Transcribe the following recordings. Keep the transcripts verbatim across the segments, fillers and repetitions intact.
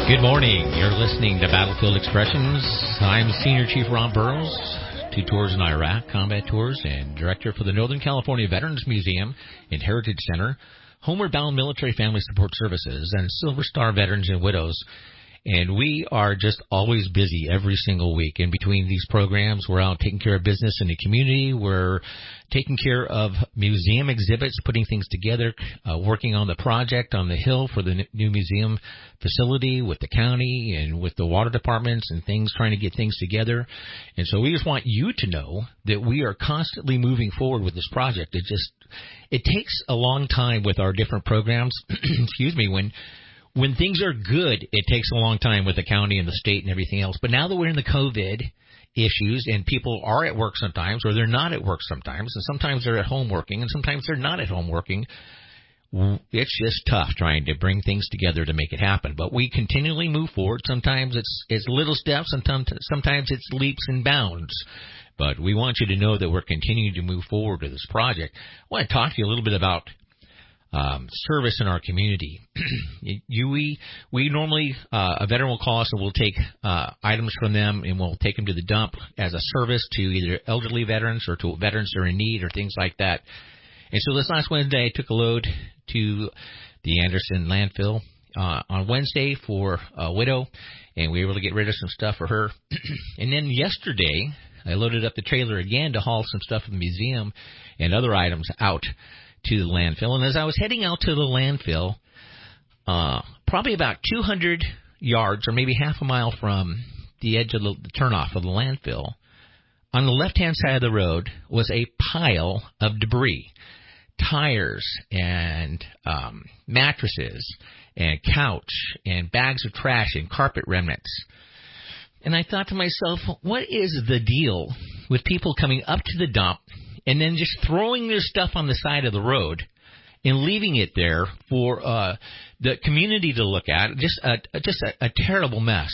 Good morning. You're listening to Battlefield Expressions. I'm Senior Chief Ron Burrows, two tours in Iraq, combat tours, and director for the Northern California Veterans Museum and Heritage Center, Homeward Bound Military Family Support Services, and Silver Star Veterans and Widows. And we are just always busy every single week. In between these programs, we're out taking care of business in the community. We're taking care of museum exhibits, putting things together, uh, working on the project on the Hill for the new museum facility with the county and with the water departments and things, trying to get things together. And so we just want you to know that we are constantly moving forward with this project. It just, it takes a long time with our different programs, excuse me, when When things are good, it takes a long time with the county and the state and everything else. But now that we're in the COVID issues and people are at work sometimes or they're not at work sometimes, and sometimes they're at home working and sometimes they're not at home working, it's just tough trying to bring things together to make it happen. But we continually move forward. Sometimes it's, it's little steps and sometimes it's leaps and bounds. But we want you to know that we're continuing to move forward with this project. I want to talk to you a little bit about Um, service in our community. you, we, we normally, uh, a veteran will call us and we'll take, uh, items from them and we'll take them to the dump as a service to either elderly veterans or to veterans that are in need or things like that. And so this last Wednesday, I took a load to the Anderson landfill, uh, on Wednesday for a widow, and we were able to get rid of some stuff for her. And then yesterday, I loaded up the trailer again to haul some stuff from the museum and other items out to the landfill. And as I was heading out to the landfill, uh, probably about two hundred yards or maybe half a mile from the edge of the, the turnoff of the landfill, on the left-hand side of the road was a pile of debris, tires and um, mattresses and couch and bags of trash and carpet remnants. And I thought to myself, what is the deal with people coming up to the dump and then just throwing their stuff on the side of the road and leaving it there for uh, the community to look at? Just a, just a, a terrible mess.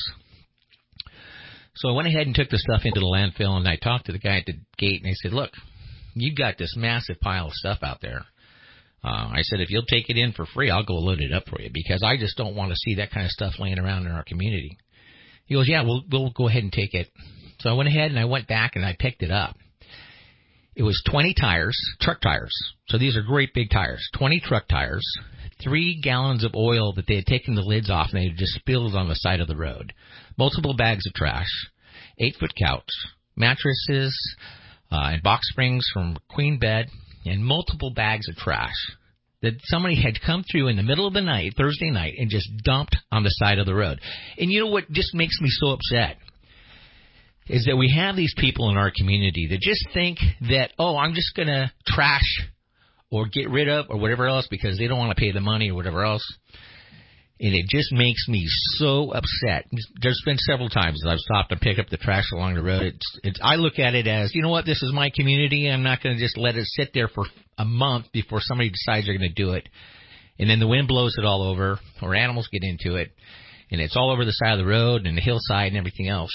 So I went ahead and took the stuff into the landfill, and I talked to the guy at the gate, and I said, look, you've got this massive pile of stuff out there. Uh, I said, if you'll take it in for free, I'll go load it up for you, because I just don't want to see that kind of stuff laying around in our community. He goes, yeah, we'll, we'll go ahead and take it. So I went ahead and I went back and I picked it up. It was twenty tires, truck tires. So these are great big tires. twenty truck tires, three gallons of oil that they had taken the lids off and they had just spilled on the side of the road, multiple bags of trash, eight-foot couch, mattresses, uh, and box springs from queen bed, and multiple bags of trash that somebody had come through in the middle of the night, Thursday night, and just dumped on the side of the road. And you know what just makes me so upset? Is that we have these people in our community that just think that, oh, I'm just going to trash or get rid of or whatever else because they don't want to pay the money or whatever else. And it just makes me so upset. There's been several times that I've stopped and picked up the trash along the road. It's, it's, I look at it as, you know what, this is my community. I'm not going to just let it sit there for a month before somebody decides they're going to do it. And then the wind blows it all over or animals get into it. And it's all over the side of the road and the hillside and everything else.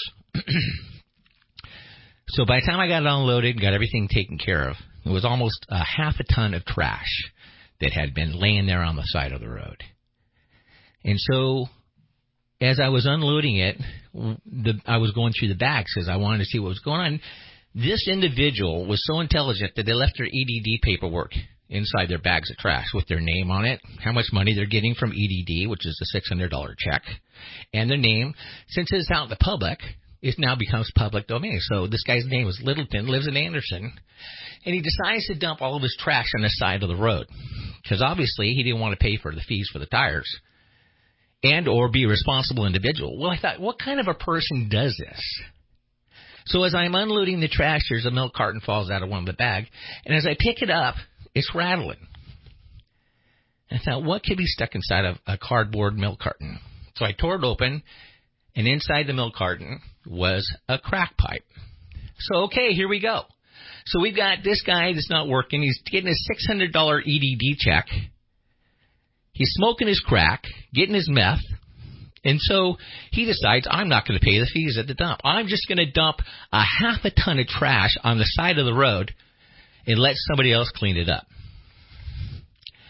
So by the time I got it unloaded and got everything taken care of, it was almost a half a ton of trash that had been laying there on the side of the road. And so as I was unloading it, the, I was going through the bags because I wanted to see what was going on. This individual was so intelligent that they left their E D D paperwork inside their bags of trash with their name on it, how much money they're getting from E D D, which is a six hundred dollars check, and their name. Since it's out in the public, it now becomes public domain. So this guy's name is Littleton, lives in Anderson, and he decides to dump all of his trash on the side of the road because obviously he didn't want to pay for the fees for the tires and or be a responsible individual. Well, I thought, what kind of a person does this? So as I'm unloading the trash, there's a milk carton falls out of one of the bags, and as I pick it up, it's rattling. And I thought, what could be stuck inside of a cardboard milk carton? So I tore it open, and inside the milk carton was a crack pipe. So, okay, here we go. So we've got this guy that's not working. He's getting a six hundred dollars E D D check. He's smoking his crack, getting his meth. And so he decides, I'm not going to pay the fees at the dump. I'm just going to dump a half a ton of trash on the side of the road and let somebody else clean it up.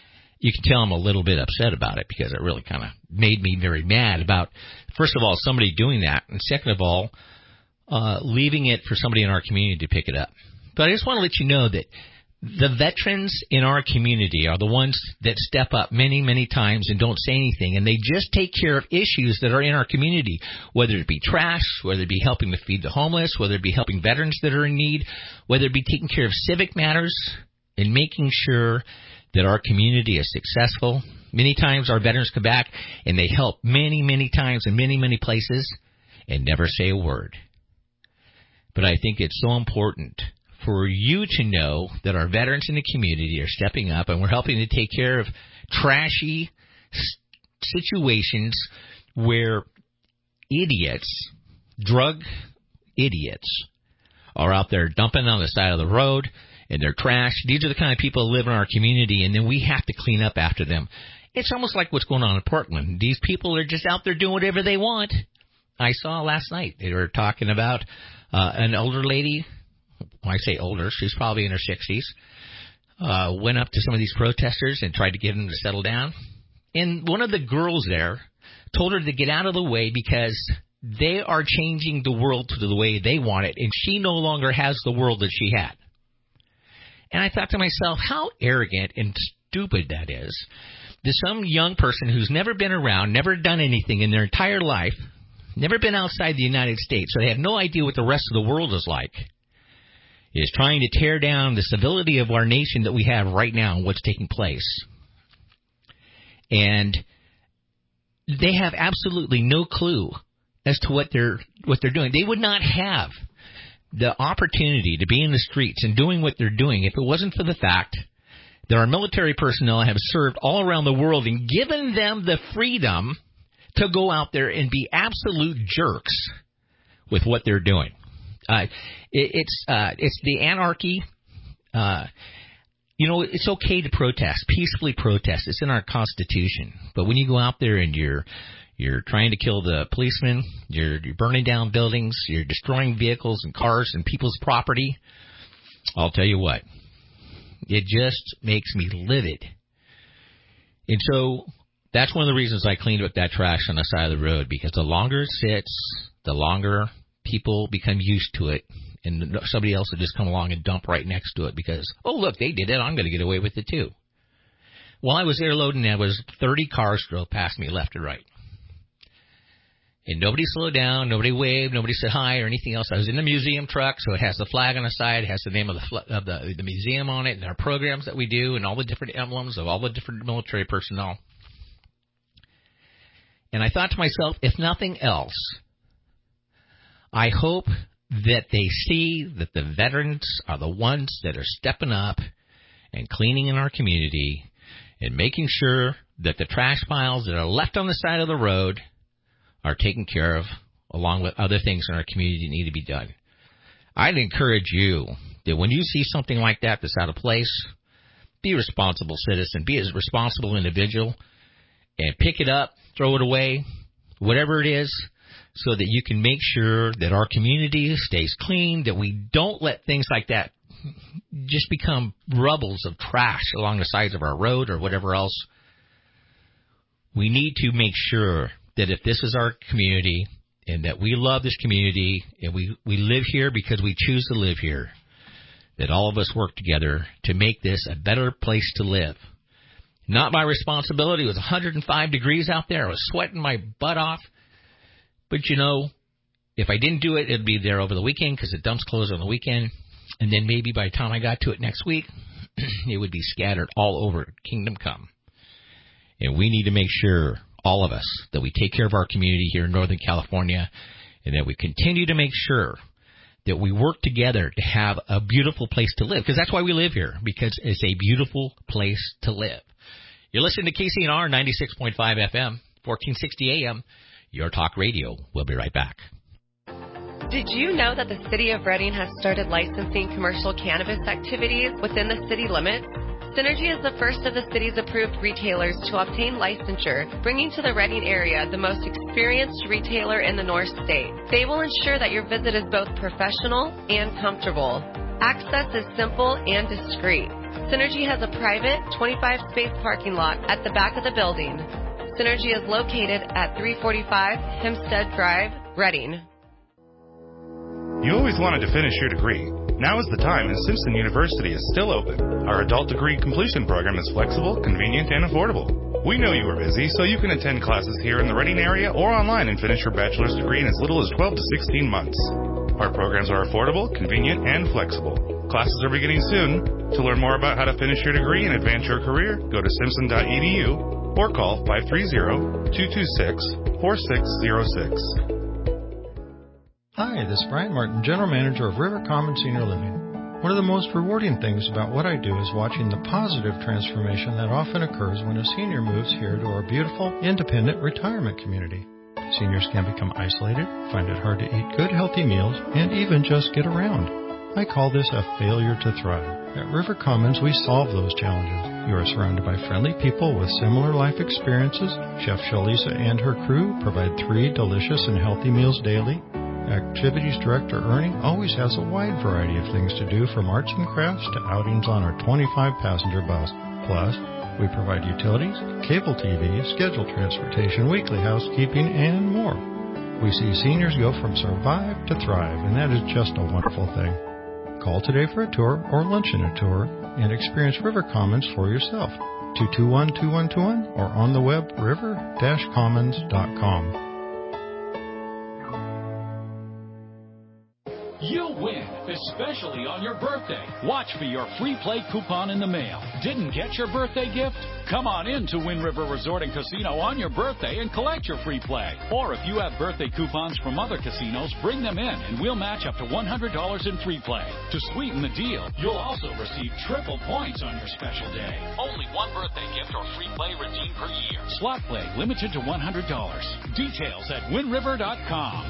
you can tell I'm a little bit upset about it because it really kind of made me very mad about, first of all, somebody doing that, and second of all, uh, leaving it for somebody in our community to pick it up. But I just want to let you know that the veterans in our community are the ones that step up many, many times and don't say anything, and they just take care of issues that are in our community, whether it be trash, whether it be helping to feed the homeless, whether it be helping veterans that are in need, whether it be taking care of civic matters and making sure that our community is successful. Many times our veterans come back and they help many, many times in many, many places and never say a word. But I think it's so important for you to know that our veterans in the community are stepping up and we're helping to take care of trashy situations where idiots, drug idiots, are out there dumping on the side of the road and they're trash. These are the kind of people who live in our community, and then we have to clean up after them. It's almost like what's going on in Portland. These people are just out there doing whatever they want. I saw last night they were talking about uh, an older lady. When I say older, she's probably in her sixties, uh, went up to some of these protesters and tried to get them to settle down. And one of the girls there told her to get out of the way because they are changing the world to the way they want it, and she no longer has the world that she had. And I thought to myself, how arrogant and stupid that is. That some young person who's never been around, never done anything in their entire life, never been outside the United States, so they have no idea what the rest of the world is like, is trying to tear down the civility of our nation that we have right now and what's taking place. And they have absolutely no clue as to what they're what they're doing. They would not have the opportunity to be in the streets and doing what they're doing if it wasn't for the fact that our military personnel have served all around the world and given them the freedom to go out there and be absolute jerks with what they're doing. Uh, it, it's uh, it's the anarchy. Uh, you know, it's okay to protest, peacefully protest. It's in our Constitution. But when you go out there and you're you're trying to kill the policemen, you're, you're burning down buildings, you're destroying vehicles and cars and people's property, I'll tell you what, it just makes me livid. And so that's one of the reasons I cleaned up that trash on the side of the road, because the longer it sits, the longer people become used to it, and somebody else will just come along and dump right next to it because, oh, look, they did it, I'm going to get away with it too. While I was there loading, there was thirty cars drove past me left and right. And nobody slowed down, nobody waved, nobody said hi or anything else. I was in the museum truck, so it has the flag on the side, it has the name of the fl- of the, the museum on it, and our programs that we do, and all the different emblems of all the different military personnel. And I thought to myself, if nothing else, I hope that they see that the veterans are the ones that are stepping up and cleaning in our community and making sure that the trash piles that are left on the side of the road are taken care of, along with other things in our community that need to be done. I'd encourage you that when you see something like that that's out of place, be a responsible citizen, be a responsible individual, and pick it up, throw it away, whatever it is, so that you can make sure that our community stays clean, that we don't let things like that just become rubbles of trash along the sides of our road or whatever else. We need to make sure that if this is our community and that we love this community and we, we live here because we choose to live here, that all of us work together to make this a better place to live. Not my responsibility. It was one hundred five degrees out there. I was sweating my butt off. But, you know, if I didn't do it, it'd be there over the weekend because the dumps close on the weekend. And then maybe by the time I got to it next week, it would be scattered all over Kingdom Come. And we need to make sure, all of us, that we take care of our community here in Northern California and that we continue to make sure that we work together to have a beautiful place to live. Because that's why we live here, because it's a beautiful place to live. You're listening to K C N R ninety-six point five F M, fourteen sixty A M, Your Talk Radio. We'll be right back. Did you know that the City of Redding has started licensing commercial cannabis activities within the city limits? Synergy is the first of the city's approved retailers to obtain licensure, bringing to the Redding area the most experienced retailer in the North State. They will ensure that your visit is both professional and comfortable. Access is simple and discreet. Synergy has a private twenty-five space parking lot at the back of the building. Synergy is located at three forty-five Hempstead Drive, Reading. You always wanted to finish your degree. Now is the time, and Simpson University is still open. Our adult degree completion program is flexible, convenient, and affordable. We know you are busy, so you can attend classes here in the Reading area or online and finish your bachelor's degree in as little as twelve to sixteen months. Our programs are affordable, convenient, and flexible. Classes are beginning soon. To learn more about how to finish your degree and advance your career, go to simpson dot e d u or call five three zero, two two six, four six zero six. Hi, this is Brian Martin, General Manager of River Commons Senior Living. One of the most rewarding things about what I do is watching the positive transformation that often occurs when a senior moves here to our beautiful, independent retirement community. Seniors can become isolated, find it hard to eat good, healthy meals, and even just get around. I call this a failure to thrive. At River Commons, we solve those challenges. You are surrounded by friendly people with similar life experiences. Chef Shalisa and her crew provide three delicious and healthy meals daily. Activities Director Ernie always has a wide variety of things to do, from arts and crafts to outings on our twenty-five passenger bus. Plus, we provide utilities, cable T V, scheduled transportation, weekly housekeeping, and more. We see seniors go from survive to thrive, and that is just a wonderful thing. Call today for a tour or luncheon a tour and experience River Commons for yourself. two two one, two one two one or on the web river dash commons dot com. You'll win, especially on your birthday. Watch for your free play coupon in the mail. Didn't get your birthday gift? Come on in to Wind River Resort and Casino on your birthday and collect your free play. Or if you have birthday coupons from other casinos, bring them in and we'll match up to one hundred dollars in free play. To sweeten the deal, you'll also receive triple points on your special day. Only one birthday gift or free play redeemed per year. Slot play limited to one hundred dollars. Details at wind river dot com.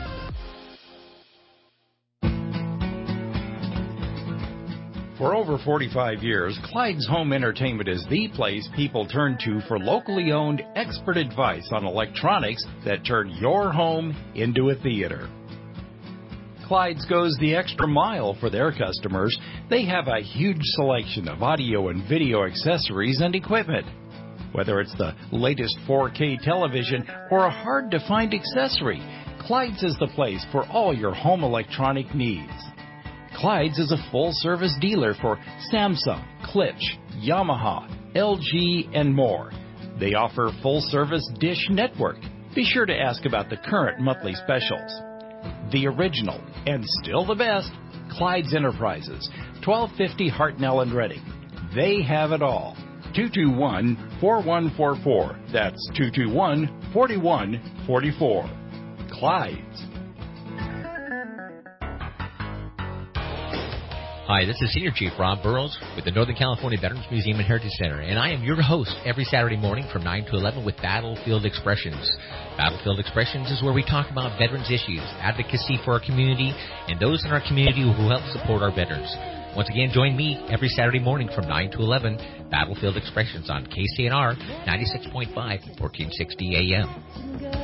For over forty-five years, Clyde's Home Entertainment is the place people turn to for locally owned expert advice on electronics that turn your home into a theater. Clyde's goes the extra mile for their customers. They have a huge selection of audio and video accessories and equipment. Whether it's the latest four K television or a hard-to-find accessory, Clyde's is the place for all your home electronic needs. Clyde's is a full-service dealer for Samsung, Klipsch, Yamaha, L G, and more. They offer full-service Dish Network. Be sure to ask about the current monthly specials. The original, and still the best, Clyde's Enterprises, twelve fifty Hartnell and Reading. They have it all. two two one, four one four four. That's two two one, four one four four. Clyde's. Hi, this is Senior Chief Rob Burrows with the Northern California Veterans Museum and Heritage Center, and I am your host every Saturday morning from nine to eleven with Battlefield Expressions. Battlefield Expressions is where we talk about veterans issues, advocacy for our community, and those in our community who help support our veterans. Once again, join me every Saturday morning from nine to eleven, Battlefield Expressions on K C N R ninety-six point five, fourteen sixty A M.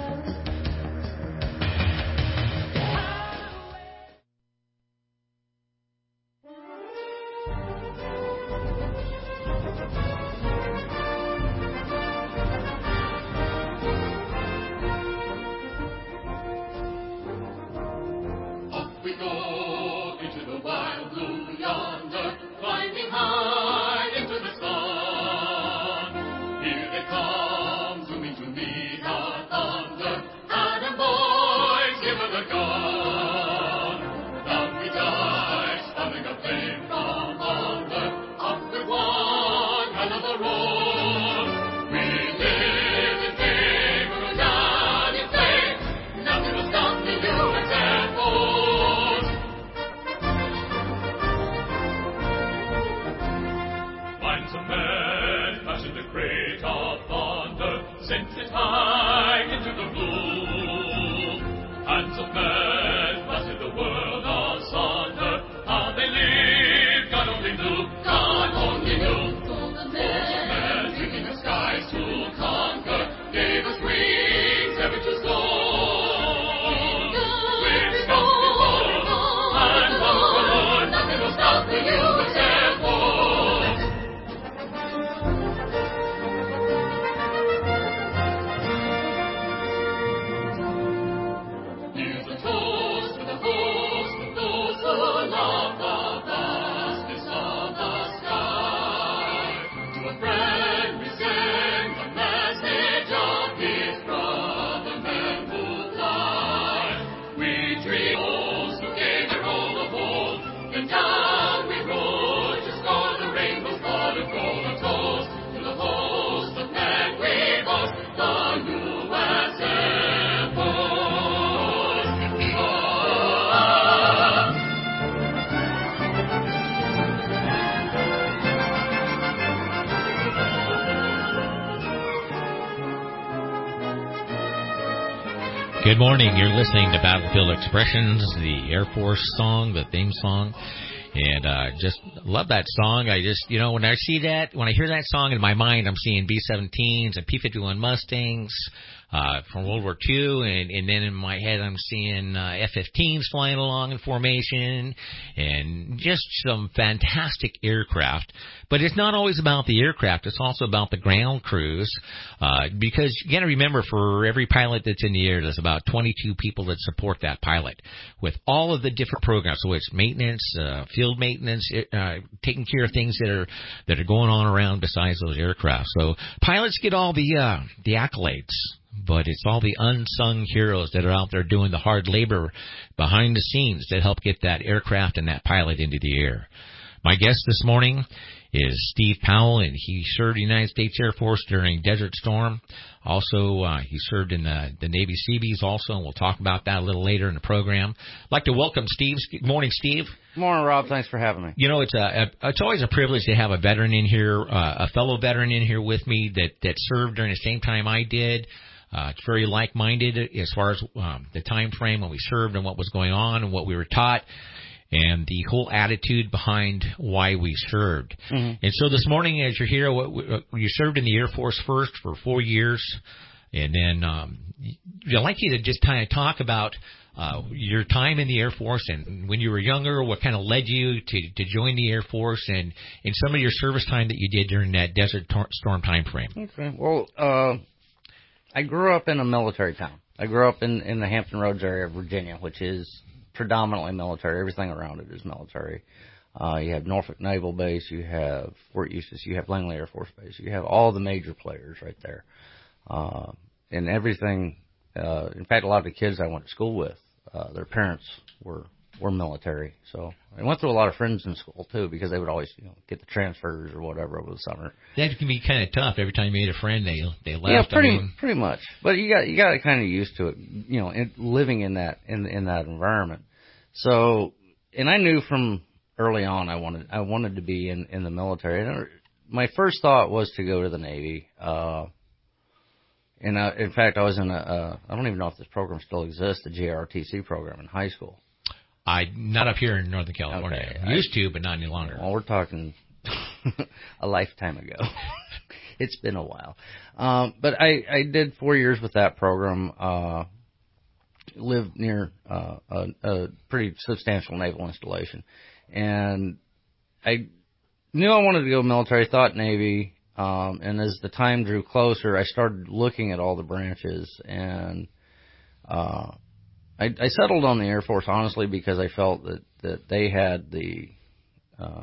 Good morning. You're listening to Battlefield Expressions, the Air Force song, the theme song. And uh just love that song. I just, you know, when I see that, when I hear that song in my mind, I'm seeing B seventeens and P fifty-one Mustangs uh from World War Two, and, and then in my head I'm seeing uh, F fifteens flying along in formation, and just some fantastic aircraft. But it's not always about the aircraft. It's also about the ground crews, uh, because you got to remember, for every pilot that's in the air, there's about twenty-two people that support that pilot with all of the different programs. So it's maintenance, uh, field maintenance, uh, taking care of things that are that are going on around besides those aircraft. So pilots get all the uh, the accolades, but it's all the unsung heroes that are out there doing the hard labor behind the scenes that help get that aircraft and that pilot into the air. My guest this morning is Steve Powell, and he served the United States Air Force during Desert Storm. Also, uh, he served in the, the Navy Seabees also, and we'll talk about that a little later in the program. I'd like to welcome Steve. Good morning, Steve. Good morning, Rob. Thanks for having me. You know, it's a, a it's always a privilege to have a veteran in here, uh, a fellow veteran in here with me that, that served during the same time I did. Uh, it's very like-minded as far as um, the time frame when we served and what was going on and what we were taught, and the whole attitude behind why we served. Mm-hmm. And so this morning, as you're here, what, you served in the Air Force first for four years, and then um, I'd like you to just kind of talk about uh, your time in the Air Force and when you were younger, what kind of led you to, to join the Air Force, and, and some of your service time that you did during that Desert Storm time frame. Okay. Well, uh, I grew up in a military town. I grew up in, in the Hampton Roads area of Virginia, which is predominantly military. Everything around it is military. Uh, you have Norfolk Naval Base, you have Fort Eustis, you have Langley Air Force Base. You have all the major players right there. Uh, and everything, uh, in fact, a lot of the kids I went to school with, uh, their parents were, were military. So I went through a lot of friends in school, too, because they would always, you know, get the transfers or whatever over the summer. That can be kind of tough. Every time you made a friend, they they left. Yeah, pretty I mean, pretty much. But you got you got to kind of used to it, you know, in, living in that in in that environment. So, and I knew from early on I wanted I wanted to be in, in the military. And my first thought was to go to the Navy. Uh, and I, in fact, I was in a uh, I don't even know if this program still exists, the J R T C program in high school. I not up here in Northern California. Okay, I used to, but not any longer. Well, we're talking a lifetime ago. It's been a while. Um, but I, I did four years with that program. Uh, lived near uh, a, a pretty substantial naval installation, and I knew I wanted to go military. Thought Navy, um, and as the time drew closer, I started looking at all the branches, and uh, I, I settled on the Air Force honestly because I felt that that they had the. Uh,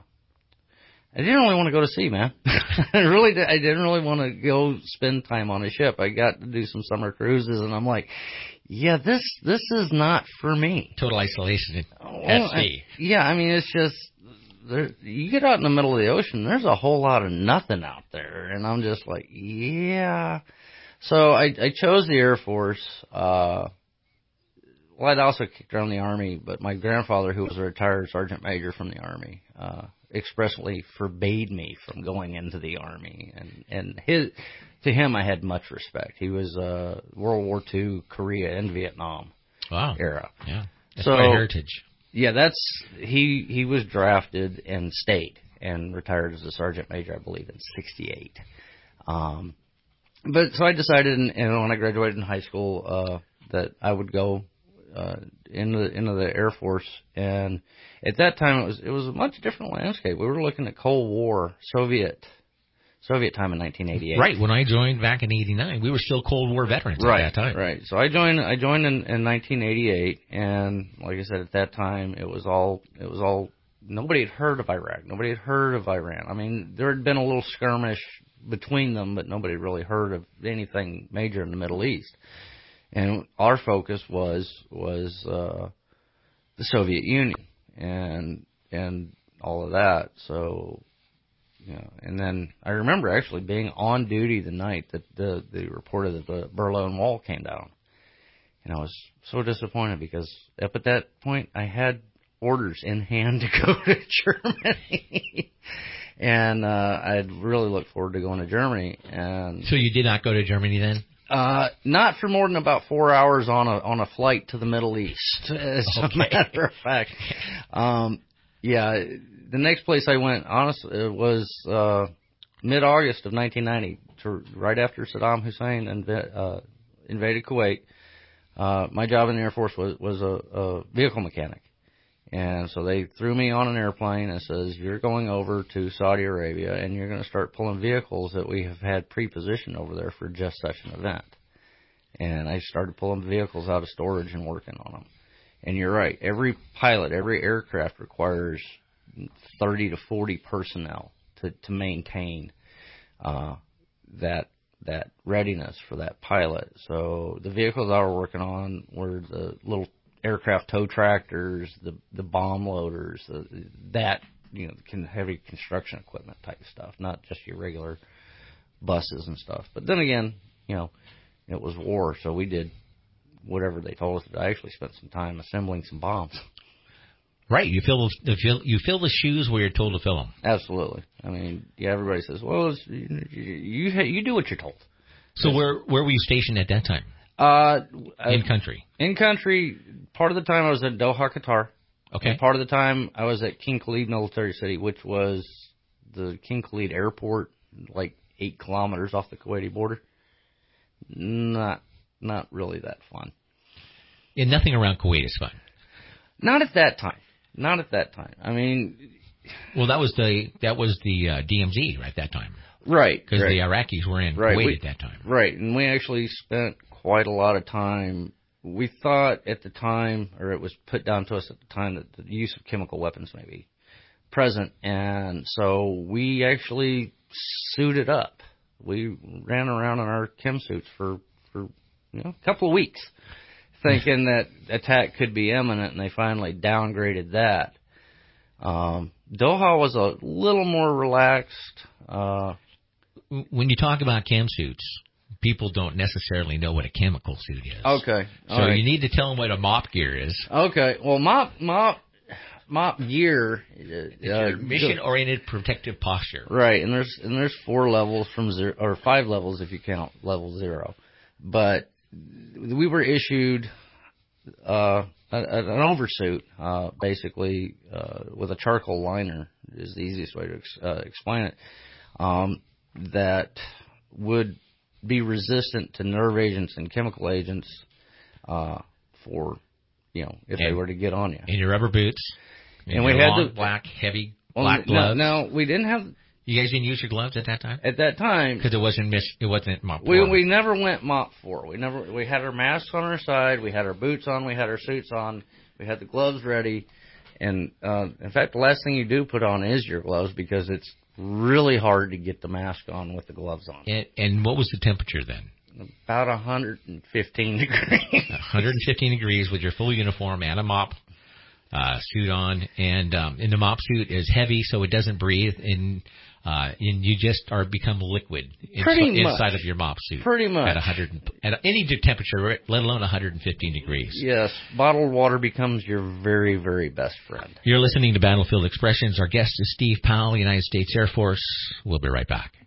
I didn't really want to go to sea, man. I really did. I didn't really want to go spend time on a ship. I got to do some summer cruises, and I'm like, yeah, this this is not for me. Total isolation at well, sea. I, yeah, I mean, it's just, there, you get out in the middle of the ocean, there's a whole lot of nothing out there, and I'm just like, yeah. So I, I chose the Air Force. Uh, well, I'd also kicked around the Army, but my grandfather, who was a retired sergeant major from the Army, uh, expressly forbade me from going into the Army, and and his to him I had much respect. He was uh, World War Two, Korea, and Vietnam wow. era. Yeah, that's so, my heritage. Yeah, that's he he was drafted and stayed and retired as a sergeant major, I believe, in sixty-eight. Um, but so I decided, in, and when I graduated in high school, uh, that I would go uh, into into the Air Force. And at that time, it was it was a much different landscape. We were looking at Cold War, Soviet Soviet time in nineteen eighty-eight. Right. When I joined back in eighty-nine, we were still Cold War veterans right, at that time. Right. So I joined I joined in, in nineteen eighty-eight, and like I said, at that time, it was all it was all nobody had heard of Iraq. Nobody had heard of Iran. I mean, there had been a little skirmish between them, but nobody had really heard of anything major in the Middle East. And our focus was was uh, the Soviet Union and and all of that. So, you know, and then I remember actually being on duty the night that the the reported that the Berlin Wall came down, and I was so disappointed because up at that point I had orders in hand to go to Germany. And uh, I'd really looked forward to going to Germany. And so you did not go to Germany then? Uh, not for more than about four hours on a on a flight to the Middle East, as okay. a matter of fact. Um, yeah, the next place I went, honestly, was uh, mid-August of nineteen ninety, to, right after Saddam Hussein inv- uh, invaded Kuwait. Uh, my job in the Air Force was was a, a vehicle mechanic, and so they threw me on an airplane and says, "You're going over to Saudi Arabia, and you're going to start pulling vehicles that we have had pre-positioned over there for just such an event." And I started pulling vehicles out of storage and working on them. And you're right, every pilot, every aircraft requires thirty to forty personnel to to maintain uh, that that readiness for that pilot. So the vehicles I was working on were the little aircraft tow tractors, the the bomb loaders, the, that you know, can, heavy construction equipment type stuff, not just your regular buses and stuff. But then again, you know, it was war, so we did whatever they told us to do. I actually spent some time assembling some bombs. Right, you fill the fill you fill the shoes where you're told to fill them. Absolutely. I mean, yeah, everybody says, "Well, it's, you you, you do what you're told." So where where were you stationed at that time? Uh, in country. In country. Part of the time I was at Doha, Qatar. Okay. And part of the time I was at King Khalid Military City, which was the King Khalid Airport, like eight kilometers off the Kuwaiti border. Not not really that fun. And nothing around Kuwait is fun. Not at that time. Not at that time. I mean, well, that was the that was the uh, D M Z right at that time. Right. Because right. the Iraqis were in right. Kuwait we, at that time. Right, and we actually spent quite a lot of time. We thought at the time, or it was put down to us at the time, that the use of chemical weapons may be present, and so we actually suited up. We ran around in our chem suits for, for you know, a couple of weeks, thinking that attack could be imminent, and they finally downgraded that. Um, Doha was a little more relaxed. Uh, when you talk about chem suits, people don't necessarily know what a chemical suit is. Okay. So right. You need to tell them what a MOPP gear is. Okay. Well, MOPP, MOPP, MOPP gear. It's uh, your mission-oriented protective posture. Right, and there's and there's four levels from zero, or five levels if you count level zero. But we were issued uh, a, an oversuit, uh, basically uh, with a charcoal liner is the easiest way to ex- uh, explain it. Um, that would be resistant to nerve agents and chemical agents uh, for, you know, if and, they were to get on you. And your rubber boots. And, and we had long, the black, heavy, well, black no, gloves. No, we didn't have. You guys didn't use your gloves at that time? At that time, because it wasn't mis- it wasn't MOPP four. We we never went MOPP four. We never. We had our masks on our side. We had our boots on. We had our suits on. We had the gloves ready. And uh, in fact, the last thing you do put on is your gloves, because it's really hard to get the mask on with the gloves on. And, and what was the temperature then? About one hundred fifteen degrees. one hundred fifteen degrees with your full uniform and a MOPP uh, suit on. And, um, and the MOPP suit is heavy, so it doesn't breathe. And, uh, and you just are become liquid Pretty inside, much. inside of your MOPP suit. Pretty much. At, one hundred, at any temperature, let alone one hundred fifteen degrees. Yes. Bottled water becomes your very, very best friend. You're listening to Battlefield Expressions. Our guest is Steve Powell, United States Air Force. We'll be right back.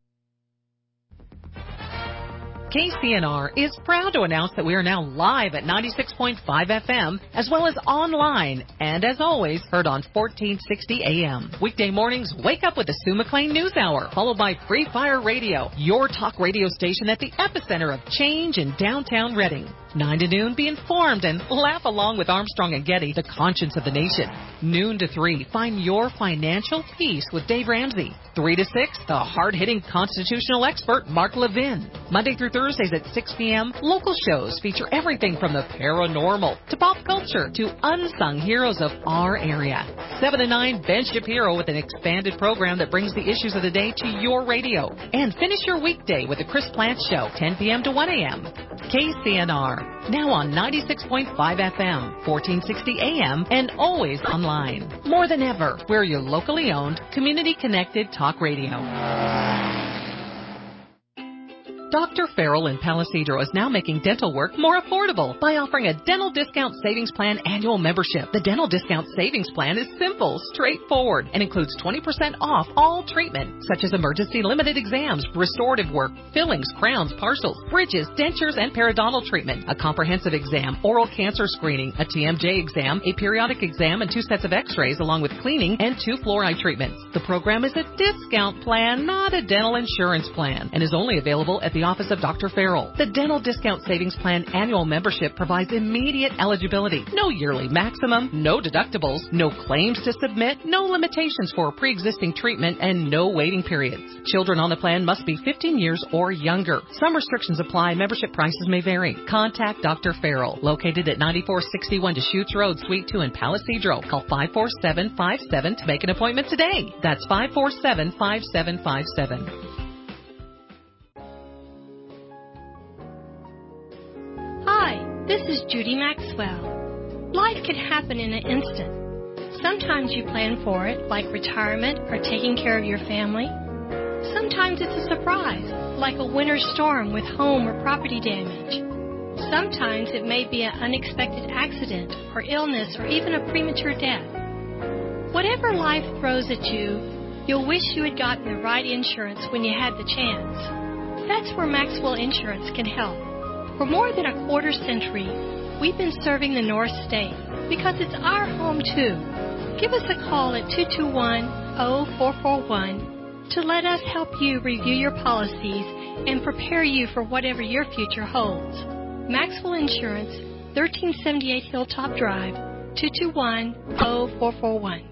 K C N R is proud to announce that we are now live at ninety-six point five F M, as well as online, and as always, heard on fourteen sixty A M. Weekday mornings, wake up with the Sue McLean News Hour, followed by Free Fire Radio, your talk radio station at the epicenter of change in downtown Reading. nine to noon, be informed and laugh along with Armstrong and Getty, the conscience of the nation. Noon to three, find your financial peace with Dave Ramsey. three to six, the hard-hitting constitutional expert, Mark Levin. Monday through Thursdays at six p.m., local shows feature everything from the paranormal to pop culture to unsung heroes of our area. seven to nine, Ben Shapiro with an expanded program that brings the issues of the day to your radio. And finish your weekday with the Chris Plant Show, ten p.m. to one a.m. K C N R, now on ninety-six point five F M, fourteen sixty A M, and always online. More than ever, we're your locally owned, community-connected talk radio. Doctor Farrell in Palo Cedro is now making dental work more affordable by offering a Dental Discount Savings Plan annual membership. The Dental Discount Savings Plan is simple, straightforward, and includes twenty percent off all treatment, such as emergency limited exams, restorative work, fillings, crowns, partials, bridges, dentures, and periodontal treatment, a comprehensive exam, oral cancer screening, a T M J exam, a periodic exam, and two sets of x-rays, along with cleaning and two fluoride treatments. The program is a discount plan, not a dental insurance plan, and is only available at the office of Doctor Farrell. The Dental Discount Savings Plan annual membership provides immediate eligibility, no yearly maximum, no deductibles, no claims to submit, no limitations for pre-existing treatment, and no waiting periods. Children on the plan must be fifteen years or younger. Some restrictions apply. Membership prices may vary. Contact Doctor Farrell, located at ninety-four sixty-one Deschutes Road, Suite two in Palo Cedro. Call five four seven five seven to make an appointment today. That's five four seven five seven five seven. Hi, this is Judy Maxwell. Life can happen in an instant. Sometimes you plan for it, like retirement or taking care of your family. Sometimes it's a surprise, like a winter storm with home or property damage. Sometimes it may be an unexpected accident or illness or even a premature death. Whatever life throws at you, you'll wish you had gotten the right insurance when you had the chance. That's where Maxwell Insurance can help. For more than a quarter century, we've been serving the North State because it's our home too. Give us a call at two two one, zero four four one to let us help you review your policies and prepare you for whatever your future holds. Maxwell Insurance, thirteen seventy-eight Hilltop Drive, two two one, zero four four one.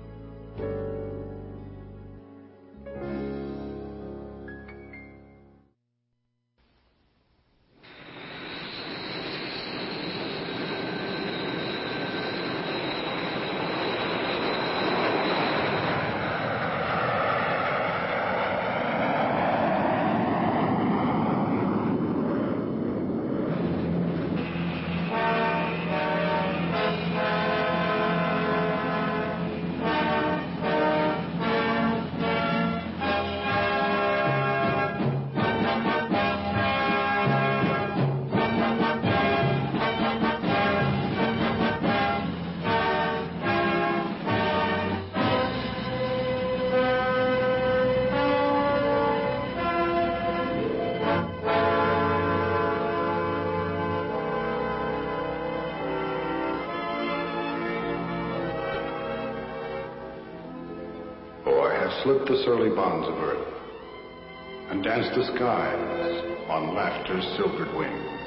Slipped the surly bonds of earth and danced the skies on laughter's silvered wings.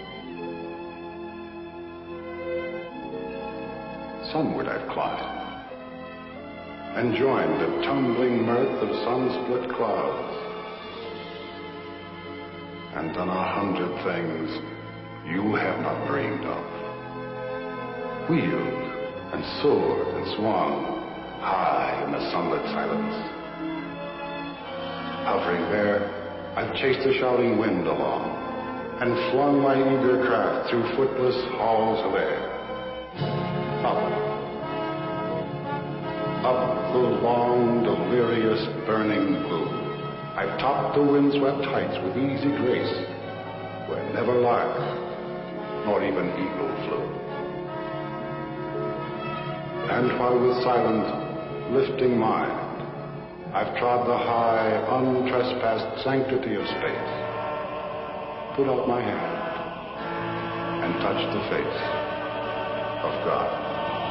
Sunward I've climbed and joined the tumbling mirth of sun-split clouds and done a hundred things you have not dreamed of. Wheeled and soared and swung high in the sunlit silence. Hovering there, I've chased the shouting wind along and flung my eager craft through footless halls of air. Up, up the long, delirious, burning blue. I've topped the windswept heights with easy grace, where never lark nor even eagle flew. And while with silent, lifting mind, I've trod the high, untrespassed sanctity of space, put out my hand and touched the face of God.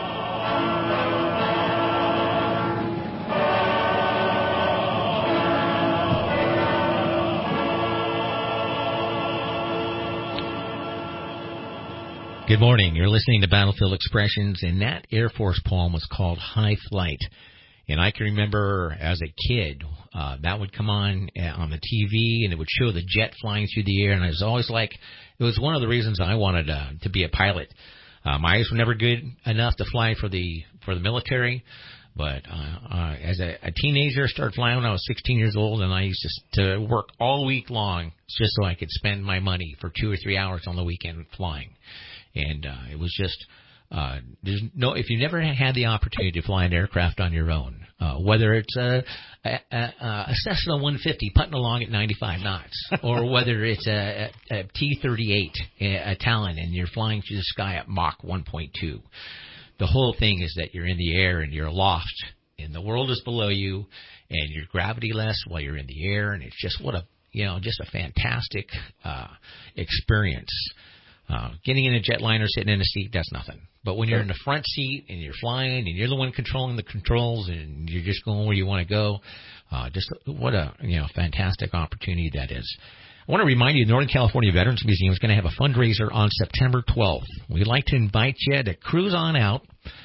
Good morning. You're listening to Battlefield Expressions, and that Air Force poem was called High Flight. And I can remember as a kid, uh, that would come on uh, on the T V, and it would show the jet flying through the air, and I was always like, it was one of the reasons I wanted uh, to be a pilot. Uh, my eyes were never good enough to fly for the for the military, but uh, uh, as a, a teenager, I started flying when I was sixteen years old, and I used to, to work all week long just so I could spend my money for two or three hours on the weekend flying. And uh, it was just, uh, there's no, if you never had the opportunity to fly an aircraft on your own, Uh, whether it's a, a, a, a Cessna one fifty putting along at ninety-five knots, or whether it's a, a, a T thirty-eight, a, a Talon, and you're flying through the sky at Mach one point two. The whole thing is that you're in the air and you're aloft, and the world is below you, and you're gravity-less while you're in the air, and it's just what a, you know, just a fantastic uh, experience. Uh, getting in a jetliner, sitting in a seat, that's nothing. But when you're in the front seat and you're flying and you're the one controlling the controls and you're just going where you want to go, uh, just what a, you know, fantastic opportunity that is. I want to remind you, the Northern California Veterans Museum is going to have a fundraiser on September twelfth. We'd like to invite you to cruise on out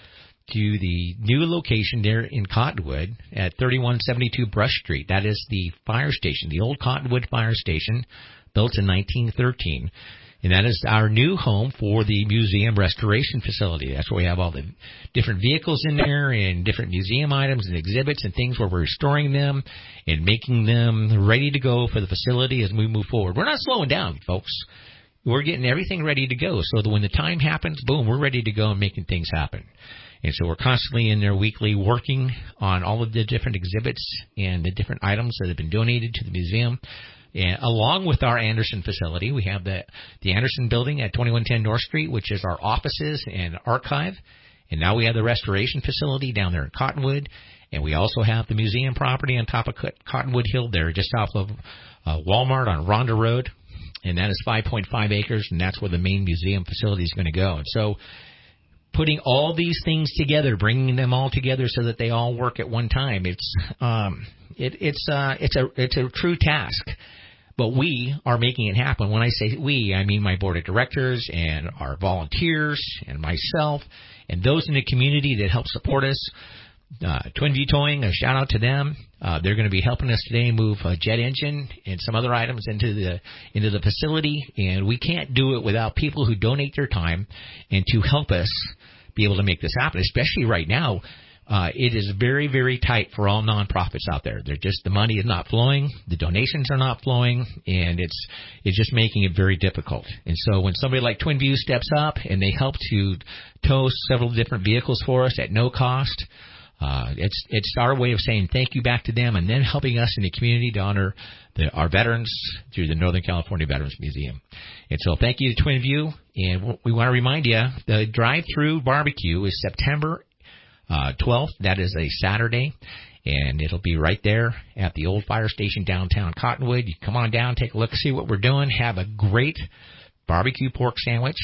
to the new location there in Cottonwood at thirty-one seventy-two Brush Street. That is the fire station, the old Cottonwood Fire Station, built in nineteen thirteen. And that is our new home for the museum restoration facility. That's where we have all the different vehicles in there and different museum items and exhibits and things where we're restoring them and making them ready to go for the facility as we move forward. We're not slowing down, folks. We're getting everything ready to go so that when the time happens, boom, we're ready to go and making things happen. And so we're constantly in there weekly working on all of the different exhibits and the different items that have been donated to the museum. And along with our Anderson facility, we have the, the Anderson building at twenty-one ten North Street, which is our offices and archive. And now we have the restoration facility down there in Cottonwood. And we also have the museum property on top of Cottonwood Hill there, just off of uh, Walmart on Ronda Road. And that is five point five acres, and that's where the main museum facility is going to go. And so putting all these things together, bringing them all together so that they all work at one time, it's um, it, it's uh, it's a it's a true task. But we are making it happen. When I say we, I mean my board of directors and our volunteers and myself and those in the community that help support us. Uh, Twin View Towing, a shout out to them. Uh, they're going to be helping us today move a jet engine and some other items into the into the facility. And we can't do it without people who donate their time and to help us be able to make this happen, especially right now. Uh, it is very, very tight for all nonprofits out there. They're just, the money is not flowing, the donations are not flowing, and it's it's just making it very difficult. And so when somebody like Twin View steps up and they help to tow several different vehicles for us at no cost, uh, it's it's our way of saying thank you back to them and then helping us in the community to honor the, our veterans through the Northern California Veterans Museum. And so thank you to Twin View, and we want to remind you, the drive-through barbecue is September Uh, twelfth, that is a Saturday, and it'll be right there at the old fire station downtown Cottonwood. You come on down, take a look, see what we're doing, have a great barbecue pork sandwich,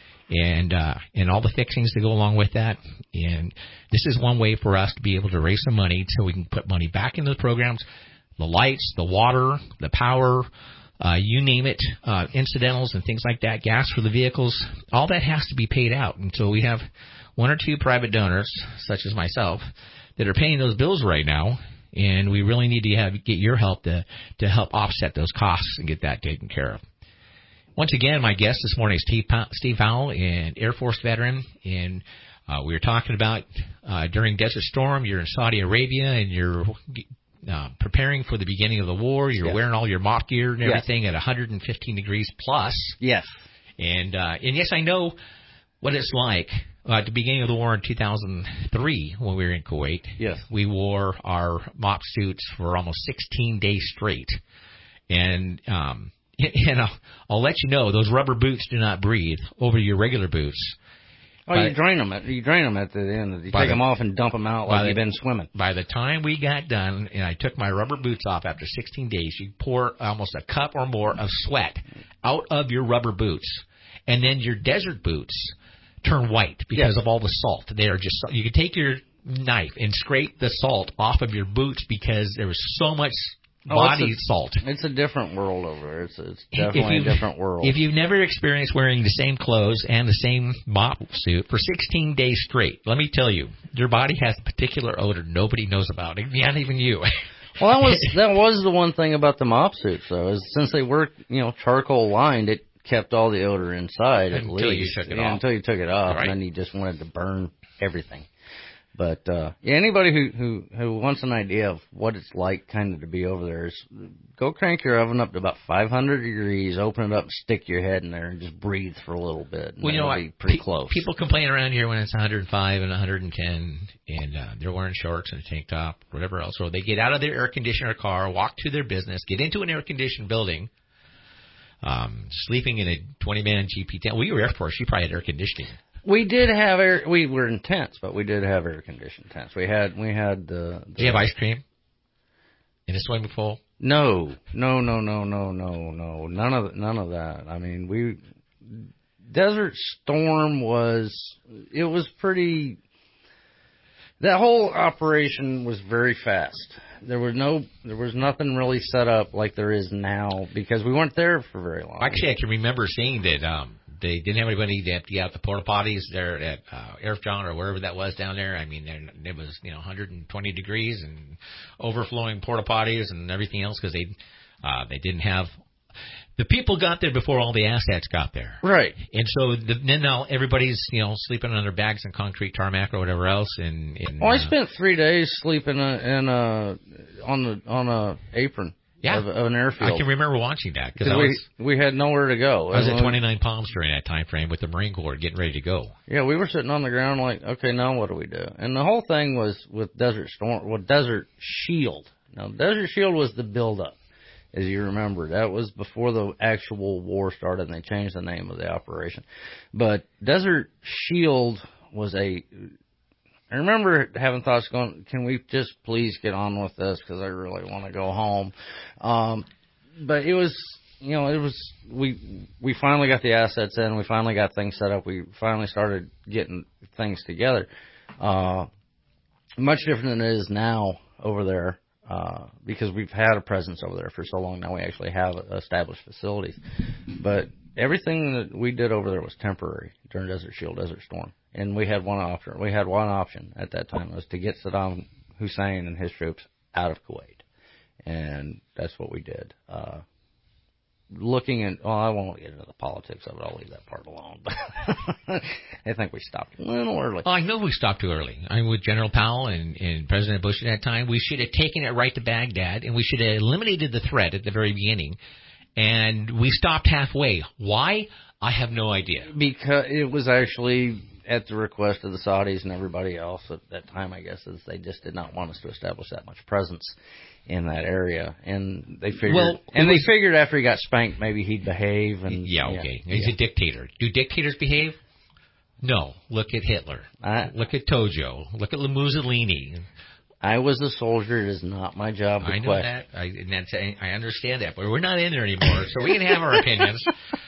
and uh, and all the fixings that go along with that. And this is one way for us to be able to raise some money so we can put money back into the programs, the lights, the water, the power, uh, you name it, uh, incidentals and things like that, gas for the vehicles. All that has to be paid out, and so we have one or two private donors, such as myself, that are paying those bills right now, and we really need to have get your help to to help offset those costs and get that taken care of. Once again, my guest this morning is Steve, Steve Howell, an Air Force veteran, and uh, we were talking about uh, during Desert Storm, you're in Saudi Arabia, and you're uh, preparing for the beginning of the war. You're yes. wearing all your MOPP gear and everything yes. at one hundred fifteen degrees plus. Yes. And, uh, and yes, I know what it's like. Uh, at the beginning of the war in two thousand three, when we were in Kuwait, yes. we wore our MOPP suits for almost sixteen days straight. And, um, and I'll, I'll let you know, those rubber boots do not breathe over your regular boots. Oh, by, you drain them. At, you drain them at the end. You take the, them off and dump them out like the, you've been swimming. By the time we got done and I took my rubber boots off after sixteen days, you pour almost a cup or more of sweat out of your rubber boots. And then your desert boots turn white because yes. of all the salt. They are just, you can take your knife and scrape the salt off of your boots because there was so much oh, body it's a, salt. It's a different world over there. It's, it's definitely a different world. If you've never experienced wearing the same clothes and the same MOPP suit for sixteen days straight, let me tell you, your body has a particular odor nobody knows about, not even you. Well, that was that was the one thing about the MOPP suits, though, is since they were, you know, charcoal lined, it kept all the odor inside at until least. you took it yeah, off. Until you took it off, right. and then you just wanted to burn everything. But uh, yeah, anybody who, who, who wants an idea of what it's like kind of to be over there is go crank your oven up to about five hundred degrees, open it up, stick your head in there, and just breathe for a little bit. And well, you know, be pretty pe- close. People complain around here when it's one hundred five and one hundred ten, and uh, they're wearing shorts and a tank top, whatever else. Or they get out of their air conditioner car, walk to their business, get into an air conditioned building, um, sleeping in a twenty man G P tent. Well, you were Air Force. You probably had air conditioning. We did have air. We were in tents, but we did have air conditioned tents. We had we had the. the Did you have ice cream in a swimming pool? No, no, no, no, no, no, no. None of none of that. I mean, we Desert Storm was it was pretty. That whole operation was very fast. There was no, there was nothing really set up like there is now because we weren't there for very long. Actually, I can remember seeing that. Um, They didn't have anybody to empty out the porta potties there at uh, Air John or wherever that was down there. I mean, there, it was you know one hundred twenty degrees and overflowing porta potties and everything else because they uh, they didn't have the people got there before all the assets got there. Right. And so the, then now everybody's you know sleeping on their bags in concrete tarmac or whatever else. And, and well, I uh, spent three days sleeping in a, in a on the on a apron. Yeah, of, of an airfield. I can remember watching that because we we had nowhere to go. I was at twenty-nine Palms during that time frame with the Marine Corps getting ready to go. Yeah, we were sitting on the ground like, okay, now what do we do? And the whole thing was with Desert Storm, well, Desert Shield. Now, Desert Shield was the buildup, as you remember. That was before the actual war started, and they changed the name of the operation. But Desert Shield was a. I remember having thoughts going, can we just please get on with this because I really want to go home. Um, but it was, you know, it was, we we finally got the assets in. We finally got things set up. We finally started getting things together. Uh, much different than it is now over there uh, because we've had a presence over there for so long now. We actually have established facilities. But everything that we did over there was temporary during Desert Shield, Desert Storm. And we had one option. We had one option at that time was to get Saddam Hussein and his troops out of Kuwait, and that's what we did. Uh, looking at, well, I won't get into the politics of it. I'll leave that part alone. But I think we stopped a little early. Oh, I know we stopped too early. I'm with General Powell and, and President Bush at that time. We should have taken it right to Baghdad, and we should have eliminated the threat at the very beginning. And we stopped halfway. Why? I have no idea. Because it was actually at the request of the Saudis and everybody else at that time, I guess, is they just did not want us to establish that much presence in that area. And they figured, well, and was, they figured after he got spanked, maybe he'd behave. And yeah, okay. Yeah, He's yeah. a dictator. Do dictators behave? No. Look at Hitler. I, Look at Tojo. Look at Mussolini. I was a soldier. It is not my job to I know question. that. I, and that's, I understand that. But we're not in there anymore, so we can have our opinions.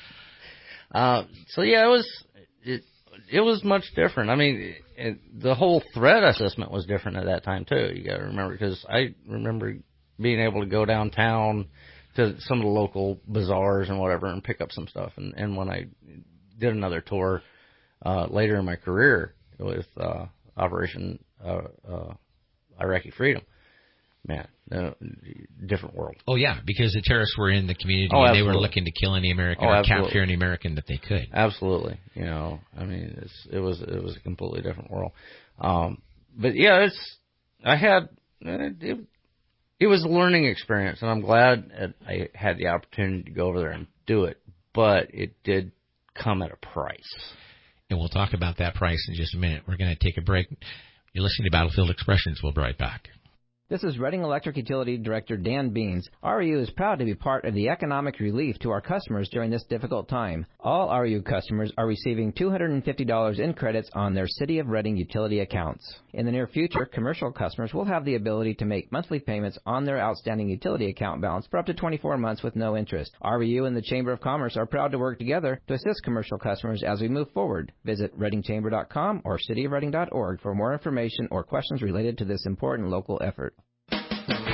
Uh, so, yeah, it was it, it was much different. I mean, it, the whole threat assessment was different at that time, too. You got to remember, because I remember being able to go downtown to some of the local bazaars and whatever and pick up some stuff. And, and when I did another tour uh, later in my career with uh, Operation uh, uh, Iraqi Freedom, man, uh, different world. Oh, yeah, because the terrorists were in the community oh, and they were looking to kill any American oh, or absolutely. capture any American that they could. Absolutely. You know, I mean, it's, it was it was a completely different world. Um, but, yeah, it's I had it, it was a learning experience, and I'm glad that I had the opportunity to go over there and do it, but it did come at a price. And we'll talk about that price in just a minute. We're going to take a break. You're listening to Battlefield Expressions. We'll be right back. This is Reading Electric Utility Director Dan Beans. R U is proud to be part of the economic relief to our customers during this difficult time. All R U customers are receiving two hundred fifty dollars in credits on their City of Reading utility accounts. In the near future, commercial customers will have the ability to make monthly payments on their outstanding utility account balance for up to twenty-four months with no interest. R U and the Chamber of Commerce are proud to work together to assist commercial customers as we move forward. Visit reading chamber dot com or city of reading dot org for more information or questions related to this important local effort.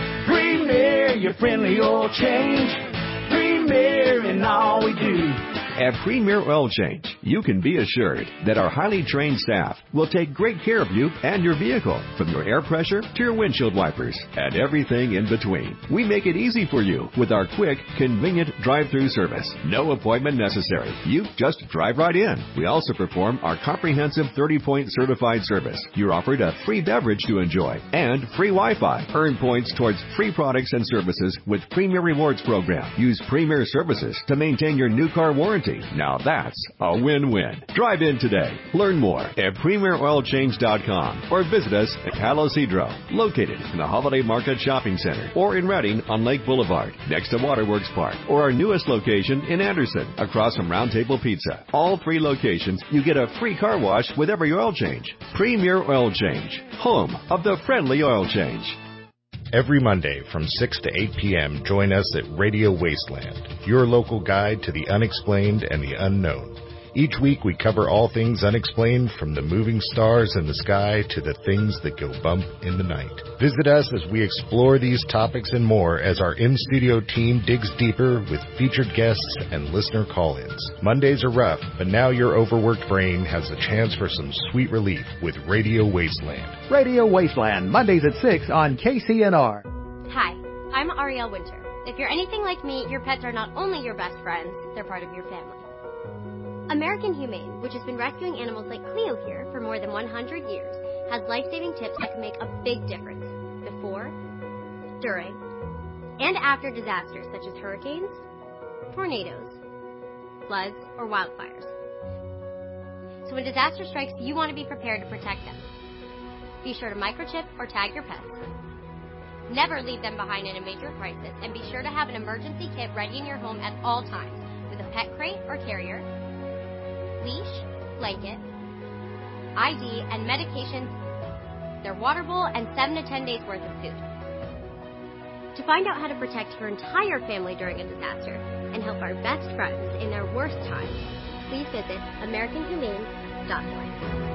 Premier, your friendly oil change. Premier in all we do. At Premier Oil Change, you can be assured that our highly trained staff will take great care of you and your vehicle, from your air pressure to your windshield wipers and everything in between. We make it easy for you with our quick, convenient drive-through service. No appointment necessary. You just drive right in. We also perform our comprehensive thirty-point certified service. You're offered a free beverage to enjoy and free Wi-Fi. Earn points towards free products and services with Premier Rewards program. Use Premier Services to maintain your new car warranty. Now that's a win-win. Drive in today. Learn more at premier oil change dot com or visit us at Palo Cedro, located in the Holiday Market Shopping Center, or in Redding on Lake Boulevard, next to Waterworks Park, or our newest location in Anderson, across from Round Table Pizza. All three locations, you get a free car wash with every oil change. Premier Oil Change, home of the friendly oil change. Every Monday from six to eight p.m., join us at Radio Wasteland, your local guide to the unexplained and the unknown. Each week we cover all things unexplained, from the moving stars in the sky to the things that go bump in the night. Visit us as we explore these topics and more as our in-studio team digs deeper with featured guests and listener call-ins. Mondays are rough, but now your overworked brain has the chance for some sweet relief with Radio Wasteland. Radio Wasteland, Mondays at six on K C N R. Hi, I'm Ariel Winter. If you're anything like me, your pets are not only your best friends, they're part of your family. American Humane, which has been rescuing animals like Cleo here for more than one hundred years, has life-saving tips that can make a big difference before, during, and after disasters such as hurricanes, tornadoes, floods, or wildfires. So when disaster strikes, you want to be prepared to protect them. Be sure to microchip or tag your pets. Never leave them behind in a major crisis, and be sure to have an emergency kit ready in your home at all times with a pet crate or carrier, leash, blanket, I D, and medications, their water bowl, and seven to ten days worth of food. To find out how to protect your entire family during a disaster and help our best friends in their worst times, please visit american humane dot org.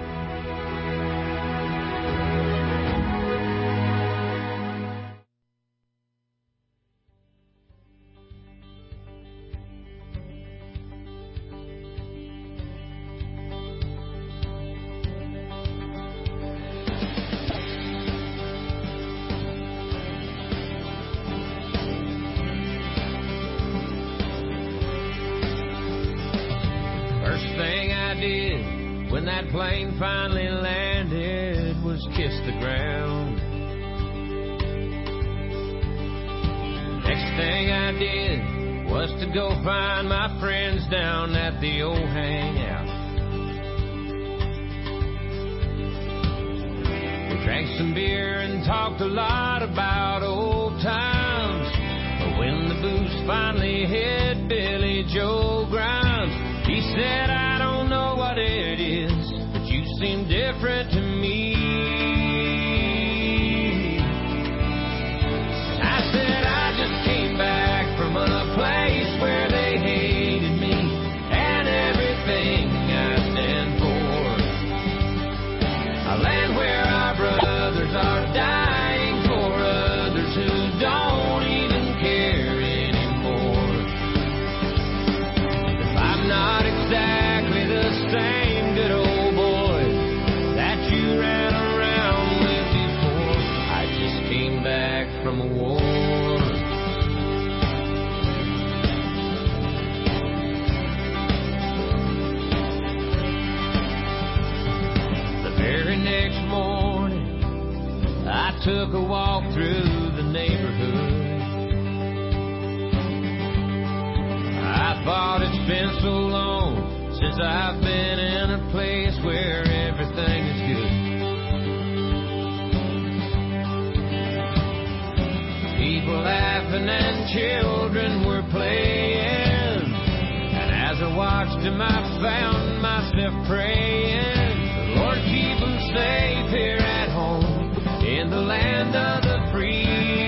When that plane finally landed was kiss the ground. Next thing I did was to go find my friends down at the old hangout. We drank some beer and talked a lot about old times. But when the booze finally hit Billy Joe Grimes, he said, I don't know what it is, but you seem different to me. I said, I just came back from a place where they hated me and everything I stand for. A land where our brothers are dying for others who don't even care anymore. If I'm not exactly the same good old boy that you ran around with before, I just came back from a war. The very next morning I took a walk through the neighborhood. I thought it's been so long since I've been in a place where everything is good. People laughing and children were playing, and as I watched them I found myself praying, Lord, keep them safe here at home in the land of the free.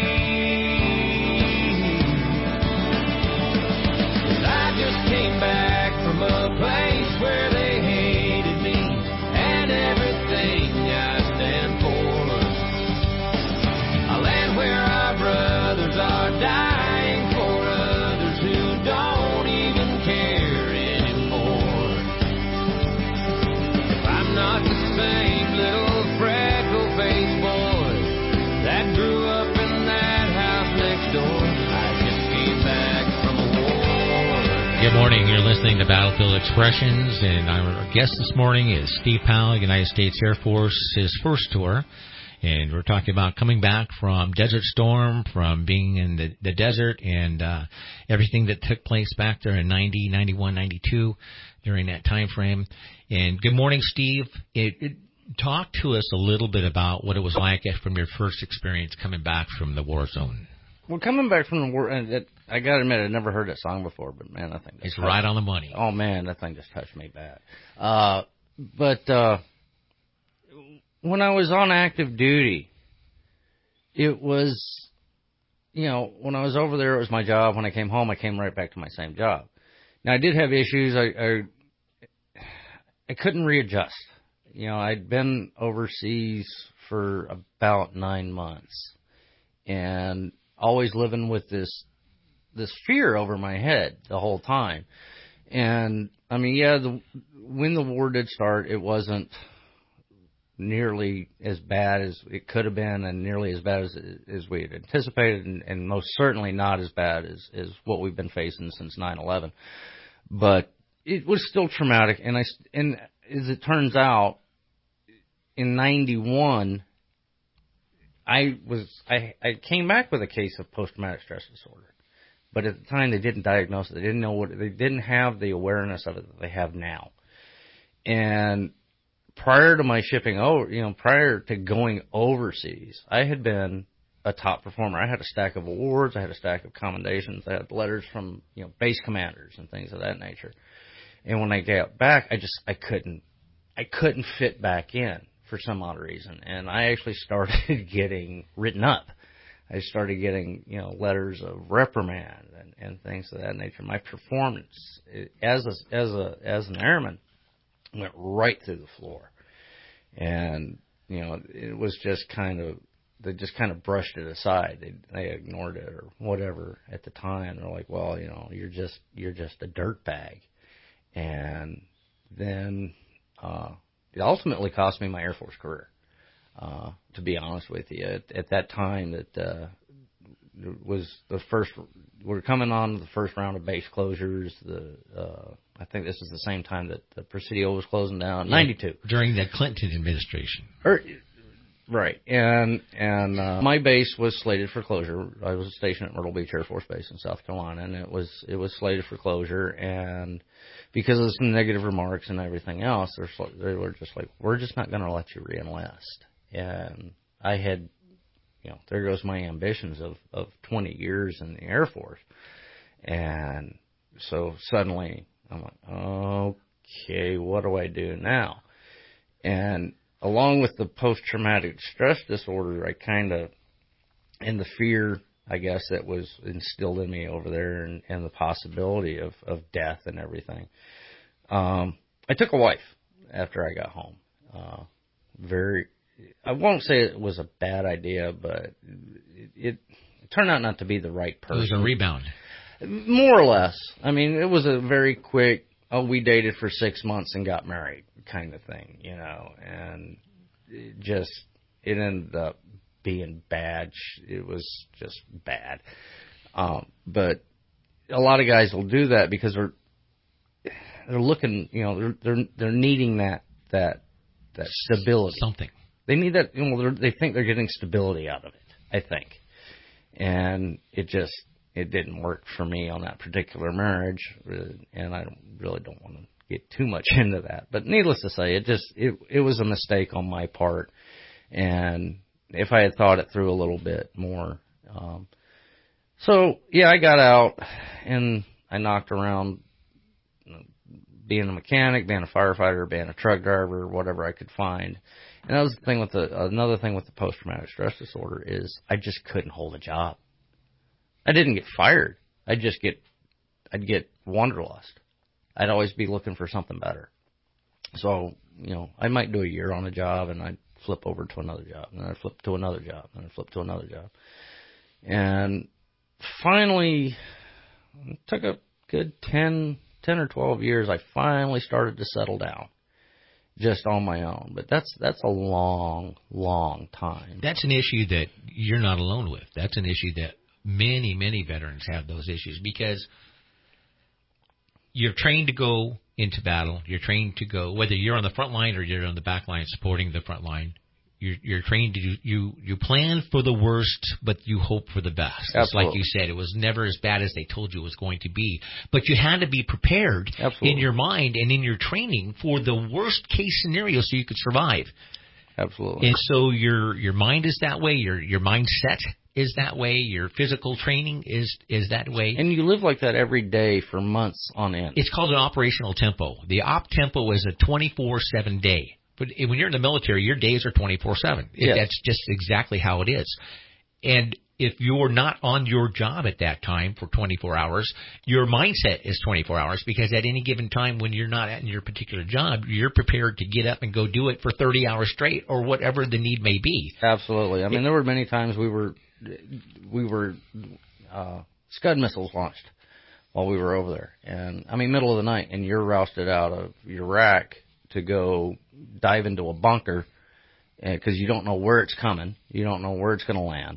I just came back from a place where they hated me and everything I stand for. A land where our brothers are dying for others who don't even care anymore. morning. You're listening to Battlefield Expressions, and our guest this morning is Steve Powell, United States Air Force, his first tour. And we're talking about coming back from Desert Storm, from being in the, the desert, and uh, everything that took place back there in ninety, ninety-one, ninety-two during that time frame. And good morning, Steve. It, it, talk to us a little bit about what it was like from your first experience coming back from the war zone. Well, coming back from the war, and it, I got to admit, I'd never heard that song before, but, man, I think it's right on the money. Oh, man, that thing just touched me bad. Uh, but uh, when I was on active duty, it was, you know, when I was over there, it was my job. When I came home, I came right back to my same job. Now, I did have issues. I I, I couldn't readjust. You know, I'd been overseas for about nine months, and always living with this this fear over my head the whole time. And, I mean, yeah, the, when the war did start, it wasn't nearly as bad as it could have been, and nearly as bad as as we had anticipated, and, and most certainly not as bad as, as what we've been facing since nine eleven. But it was still traumatic, and I and as it turns out, in ninety-one, I was I, I came back with a case of post-traumatic stress disorder, but at the time they didn't diagnose it. They didn't know what they didn't have the awareness of it that they have now. And prior to my shipping over, you know, prior to going overseas, I had been a top performer. I had a stack of awards, I had a stack of commendations, I had letters from, you know, base commanders and things of that nature. And when I got back, I just I couldn't I couldn't fit back in for some odd reason, and I actually started getting written up. I started getting, you know, letters of reprimand and, and things of that nature. My performance as a, as a as an airman went right through the floor, and you know, it was just kind of they just kind of brushed it aside. They, they ignored it or whatever at the time. They're like, well, you know, you're just you're just a dirtbag, and then. Uh, It ultimately cost me my Air Force career, uh, to be honest with you. At, at that time, that uh, was the first. We're coming on the first round of base closures. The uh, I think this is the same time that the Presidio was closing down. Yeah, ninety-two during the Clinton administration. Or, right, and and uh, my base was slated for closure. I was stationed at Myrtle Beach Air Force Base in South Carolina, and it was it was slated for closure. And because of some negative remarks and everything else, they were just like, we're just not going to let you re-enlist. And I had, you know, there goes my ambitions of, of twenty years in the Air Force. And so suddenly I'm like, okay, what do I do now? And along with the post-traumatic stress disorder, I kind of, and the fear, I guess, that was instilled in me over there, and, and the possibility of, of death and everything. Um, I took a wife after I got home. Uh, very, I won't say it was a bad idea, but it, it turned out not to be the right person. It was a rebound. More or less. I mean, it was a very quick, oh, we dated for six months and got married kind of thing, you know, and it just, it ended up being bad. It was just bad. Um, but a lot of guys will do that because they're they're looking, you know, they're they're they're needing that that that stability. Something. They need that. You know, they think they're getting stability out of it. I think, and it just it didn't work for me on that particular marriage, and I don't, really don't want to get too much into that. But needless to say, it just it it was a mistake on my part, and if I had thought it through a little bit more. Um, so, yeah, I got out, and I knocked around being a mechanic, being a firefighter, being a truck driver, whatever I could find. And that was the thing with the, another thing with the post-traumatic stress disorder is I just couldn't hold a job. I didn't get fired. I'd just get, I'd get wanderlust. I'd always be looking for something better. So, you know, I might do a year on a job, and I'd flip over to another job, and then I'd flip to another job, and I'd flip to another job. And finally, it took a good ten, ten or twelve years, I finally started to settle down just on my own. But that's that's a long, long time. That's an issue that you're not alone with. That's an issue that many, many veterans have, those issues, because you're trained to go into battle. You're trained to go, whether you're on the front line or you're on the back line supporting the front line. You're, you're trained to do, you, you plan for the worst, but you hope for the best. It's like you said, it was never as bad as they told you it was going to be. But you had to be prepared Absolutely. in your mind and in your training for the worst case scenario so you could survive. Absolutely. And so your your mind is that way, your your mindset is that way, your physical training is is that way. And you live like that every day for months on end. It's called an operational tempo. The op tempo is a twenty-four seven day. But when you're in the military, your days are twenty-four seven. Yes. That's just exactly how it is. And if you're not on your job at that time for twenty-four hours, your mindset is twenty-four hours, because at any given time when you're not at your particular job, you're prepared to get up and go do it for thirty hours straight or whatever the need may be. Absolutely. I mean, there were many times we were we were uh, Scud missiles launched while we were over there. And, I mean, middle of the night, and you're rousted out of your rack to go dive into a bunker because you don't know where it's coming. You don't know where it's going to land.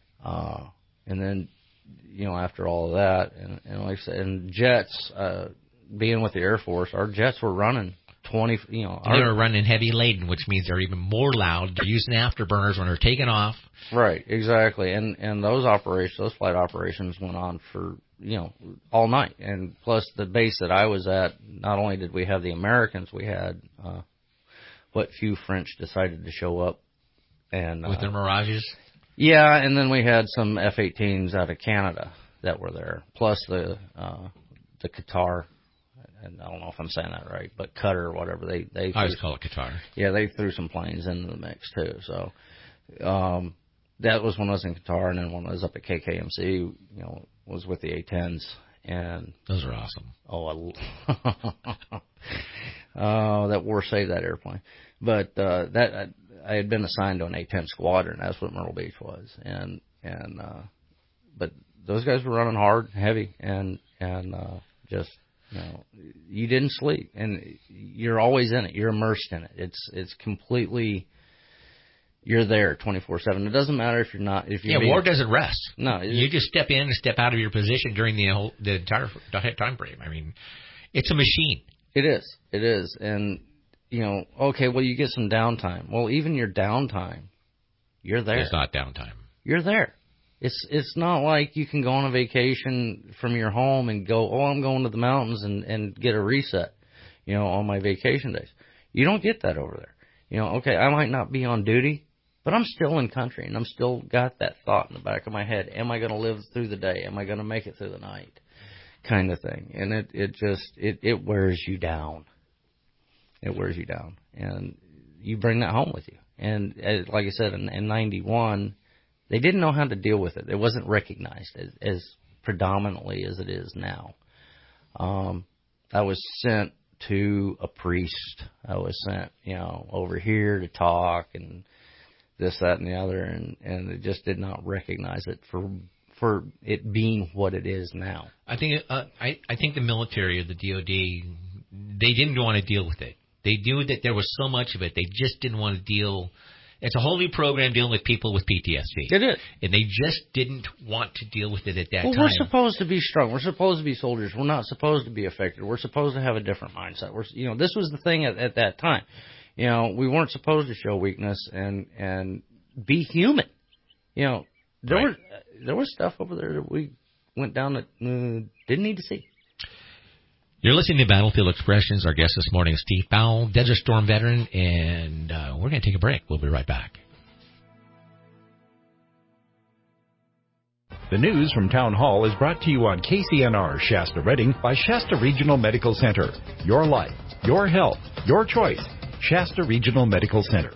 Uh, and then, you know, after all of that, and, and like I said, and jets, uh, being with the Air Force, our jets were running twenty, you know. Our, they were running heavy laden, which means they're even more loud. They're using afterburners when they're taking off. Right, exactly. And, and those operations, those flight operations went on for, you know, all night. And plus the base that I was at, not only did we have the Americans, we had, uh, what few French decided to show up. And, with uh, their Mirages? Yeah, and then we had some F eighteens out of Canada that were there, plus the uh, the Qatar, and I don't know if I'm saying that right, but Qatar or whatever. They they I always call it Qatar. Yeah, they threw some planes into the mix too. So um, that was when I was in Qatar, and then when I was up at K K M C, you know, was with the A tens, and those are awesome. Oh, I, oh, that war saved that airplane, but uh, that. I, I had been assigned to an A ten squadron. That's what Myrtle Beach was, and and uh, but those guys were running hard, heavy, and and uh, just you know you didn't sleep, and you're always in it. You're immersed in it. It's it's completely you're there twenty-four seven. It doesn't matter if you're not if you're yeah. being, War doesn't rest. No, you just step in and step out of your position during the whole the entire time frame. I mean, it's a machine. It is. It is, and. You know, okay, well, you get some downtime. Well, even your downtime, you're there. It's not downtime. You're there. It's it's not like you can go on a vacation from your home and go, oh, I'm going to the mountains and, and get a reset, you know, on my vacation days. You don't get that over there. You know, okay, I might not be on duty, but I'm still in country, and I'm still got that thought in the back of my head. Am I going to live through the day? Am I going to make it through the night? Kind of thing. And it, it just, it, it wears you down. It wears you down, and you bring that home with you. And as, like I said, in, in ninety-one, they didn't know how to deal with it. It wasn't recognized as, as predominantly as it is now. Um, I was sent to a priest. I was sent, you know, over here to talk and this, that, and the other, and, and it just did not recognize it for for it being what it is now. I think uh, I, I think the military or the D O D, they didn't want to deal with it. They knew that there was so much of it. They just didn't want to deal. It's a whole new program dealing with people with P T S D. It is. And they just didn't want to deal with it at that well, time. Well, we're supposed to be strong. We're supposed to be soldiers. We're not supposed to be affected. We're supposed to have a different mindset. We're, you know, this was the thing at, at that time. You know, we weren't supposed to show weakness and and be human. You know, there right. were there was stuff over there that we went down that uh, didn't need to see. You're listening to Battlefield Expressions. Our guest this morning is Steve Powell, Desert Storm veteran, and uh, we're going to take a break. We'll be right back. The news from Town Hall is brought to you on K C N R Shasta Redding by Shasta Regional Medical Center. Your life, your health, your choice. Shasta Regional Medical Center.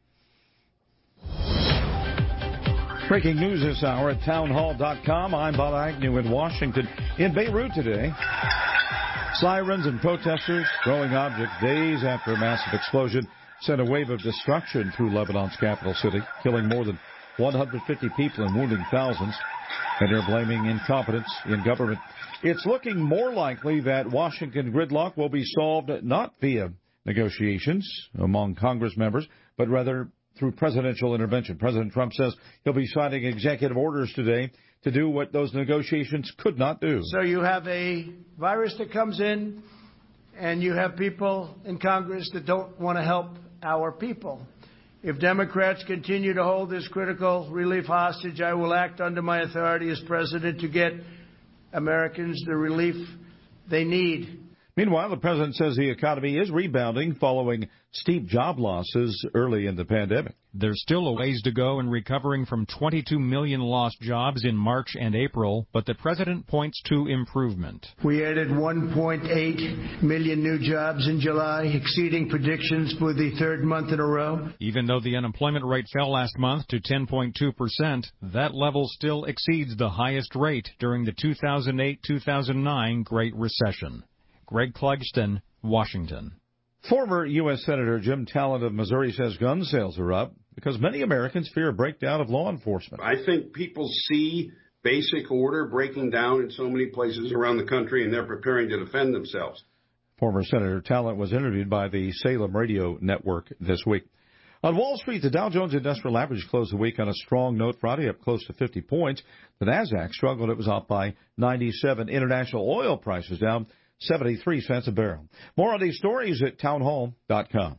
Breaking news this hour at town hall dot com. I'm Bob Agnew in Washington. In Beirut today, sirens and protesters throwing objects days after a massive explosion sent a wave of destruction through Lebanon's capital city, killing more than one hundred fifty people and wounding thousands. And they're blaming incompetence in government. It's looking more likely that Washington gridlock will be solved not via negotiations among Congress members, but rather through presidential intervention. President Trump says he'll be signing executive orders today to do what those negotiations could not do. So you have a virus that comes in, and you have people in Congress that don't want to help our people. If Democrats continue to hold this critical relief hostage, I will act under my authority as president to get Americans the relief they need. Meanwhile, the president says the economy is rebounding following steep job losses early in the pandemic. There's still a ways to go in recovering from twenty-two million lost jobs in March and April, but the president points to improvement. We added one point eight million new jobs in July, exceeding predictions for the third month in a row. Even though the unemployment rate fell last month to ten point two percent, that level still exceeds the highest rate during the two thousand eight two thousand nine Great Recession. Greg Clugston, Washington. Former U S Senator Jim Talent of Missouri says gun sales are up because many Americans fear a breakdown of law enforcement. I think people see basic order breaking down in so many places around the country, and they're preparing to defend themselves. Former Senator Talent was interviewed by the Salem Radio Network this week. On Wall Street, the Dow Jones Industrial Average closed the week on a strong note Friday, up close to fifty points. The Nasdaq struggled. It was up by ninety-seven. International oil prices down seventy-three cents a barrel. More on these stories at townhall dot com.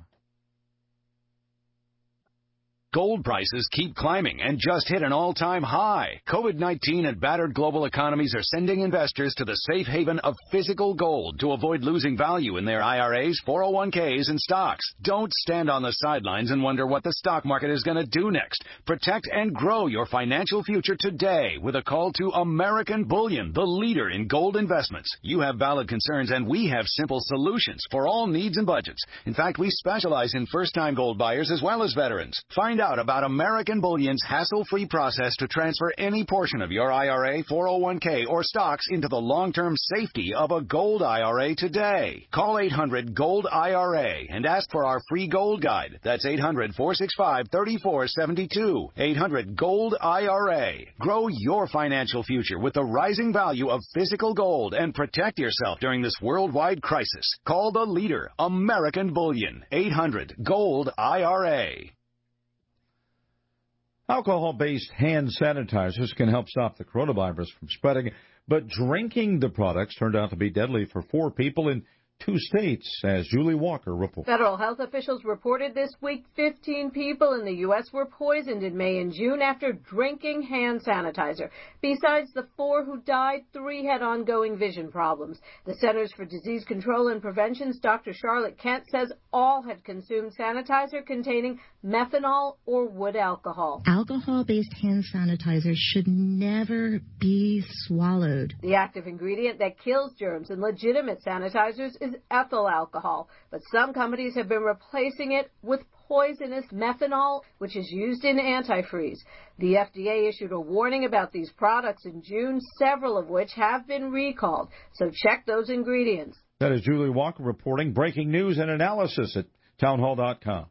Gold prices keep climbing and just hit an all-time high. COVID nineteen and battered global economies are sending investors to the safe haven of physical gold to avoid losing value in their I R As, four oh one k's, and stocks. Don't stand on the sidelines and wonder what the stock market is going to do next. Protect and grow your financial future today with a call to American Bullion, the leader in gold investments. You have valid concerns, and we have simple solutions for all needs and budgets. In fact, we specialize in first-time gold buyers as well as veterans. Find out about American Bullion's hassle-free process to transfer any portion of your I R A, four oh one k, or stocks into the long-term safety of a gold I R A today. Call eight hundred gold I R A and ask for our free gold guide. That's eight hundred four six five three four seven two. eight hundred gold I R A. Grow your financial future with the rising value of physical gold and protect yourself during this worldwide crisis. Call the leader, American Bullion. eight hundred gold I R A. Alcohol-based hand sanitizers can help stop the coronavirus from spreading, but drinking the products turned out to be deadly for four people in two states, as Julie Walker reports. Federal health officials reported this week fifteen people in the U S were poisoned in May and June after drinking hand sanitizer. Besides the four who died, three had ongoing vision problems. The Centers for Disease Control and Prevention's Doctor Charlotte Kent says all had consumed sanitizer containing methanol or wood alcohol. Alcohol-based hand sanitizers should never be swallowed. The active ingredient that kills germs in legitimate sanitizers is ethyl alcohol, but some companies have been replacing it with poisonous methanol, which is used in antifreeze. The F D A issued a warning about these products in June, several of which have been recalled, so check those ingredients. That is Julie Walker reporting. Breaking news and analysis at townhall dot com.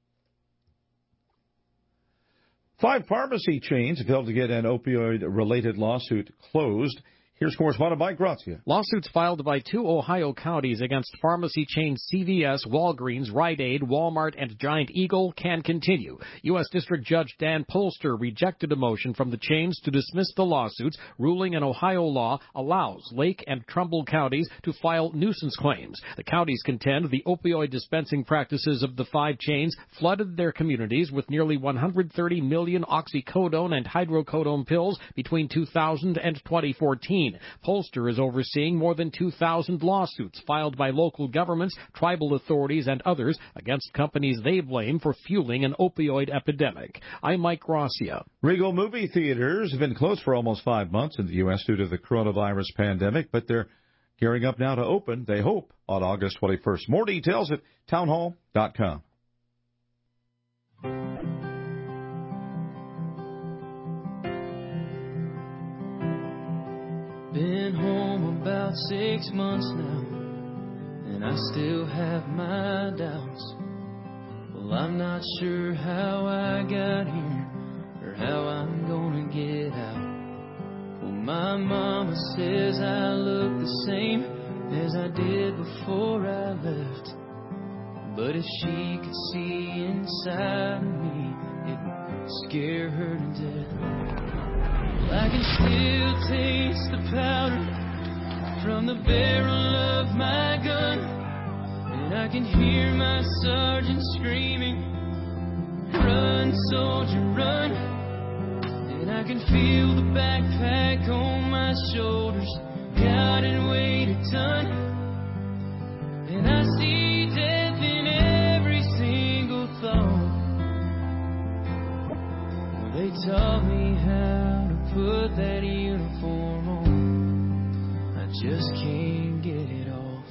Five pharmacy chains have failed to get an opioid-related lawsuit closed. Here's correspondent Mike Grazia. Lawsuits filed by two Ohio counties against pharmacy chains C V S, Walgreens, Rite Aid, Walmart, and Giant Eagle can continue. U S District Judge Dan Polster rejected a motion from the chains to dismiss the lawsuits, ruling an Ohio law allows Lake and Trumbull counties to file nuisance claims. The counties contend the opioid dispensing practices of the five chains flooded their communities with nearly one hundred thirty million oxycodone and hydrocodone pills between two thousand and twenty fourteen. Polster is overseeing more than two thousand lawsuits filed by local governments, tribal authorities, and others against companies they blame for fueling an opioid epidemic. I'm Mike Grazia. Regal movie theaters have been closed for almost five months in the U S due to the coronavirus pandemic, but they're gearing up now to open, they hope, on August twenty-first. More details at townhall dot com. Been home about six months now, and I still have my doubts. Well, I'm not sure how I got here, or how I'm gonna get out. Well, my mama says I look the same as I did before I left. But if she could see inside me, scare her to death. Well, I can still taste the powder from the barrel of my gun, and I can hear my sergeant screaming, "Run, soldier, run!" And I can feel the backpack on my shoulders, God, and weighed a ton. And I see death in every single thought. Well, they taught me how to put that uniform on. I just can't get it off.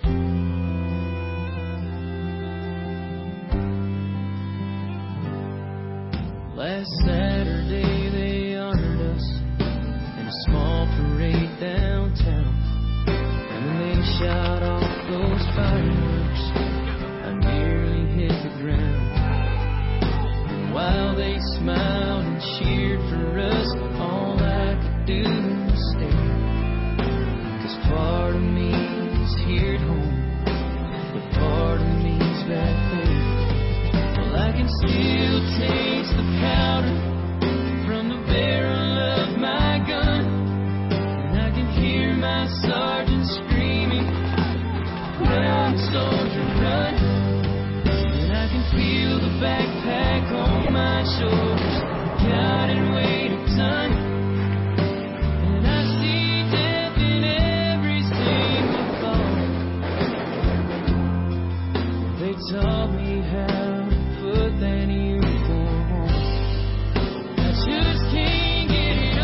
Last Saturday they honored us in a small parade downtown. And when they shot off those fireworks, I nearly hit the ground. And while they smiled and cheered for us, all I could do was stare. 'Cause part of me is here at home, but part of me's back there. Well, I can still taste the powder from the barrel of my gun, and I can hear my sergeant screaming, "Run, soldier, run!" And I can feel the backpack on my shoulders, God, and weighed a ton. And I see death in every single thought. They taught me how to put that uniform on. I just can't get it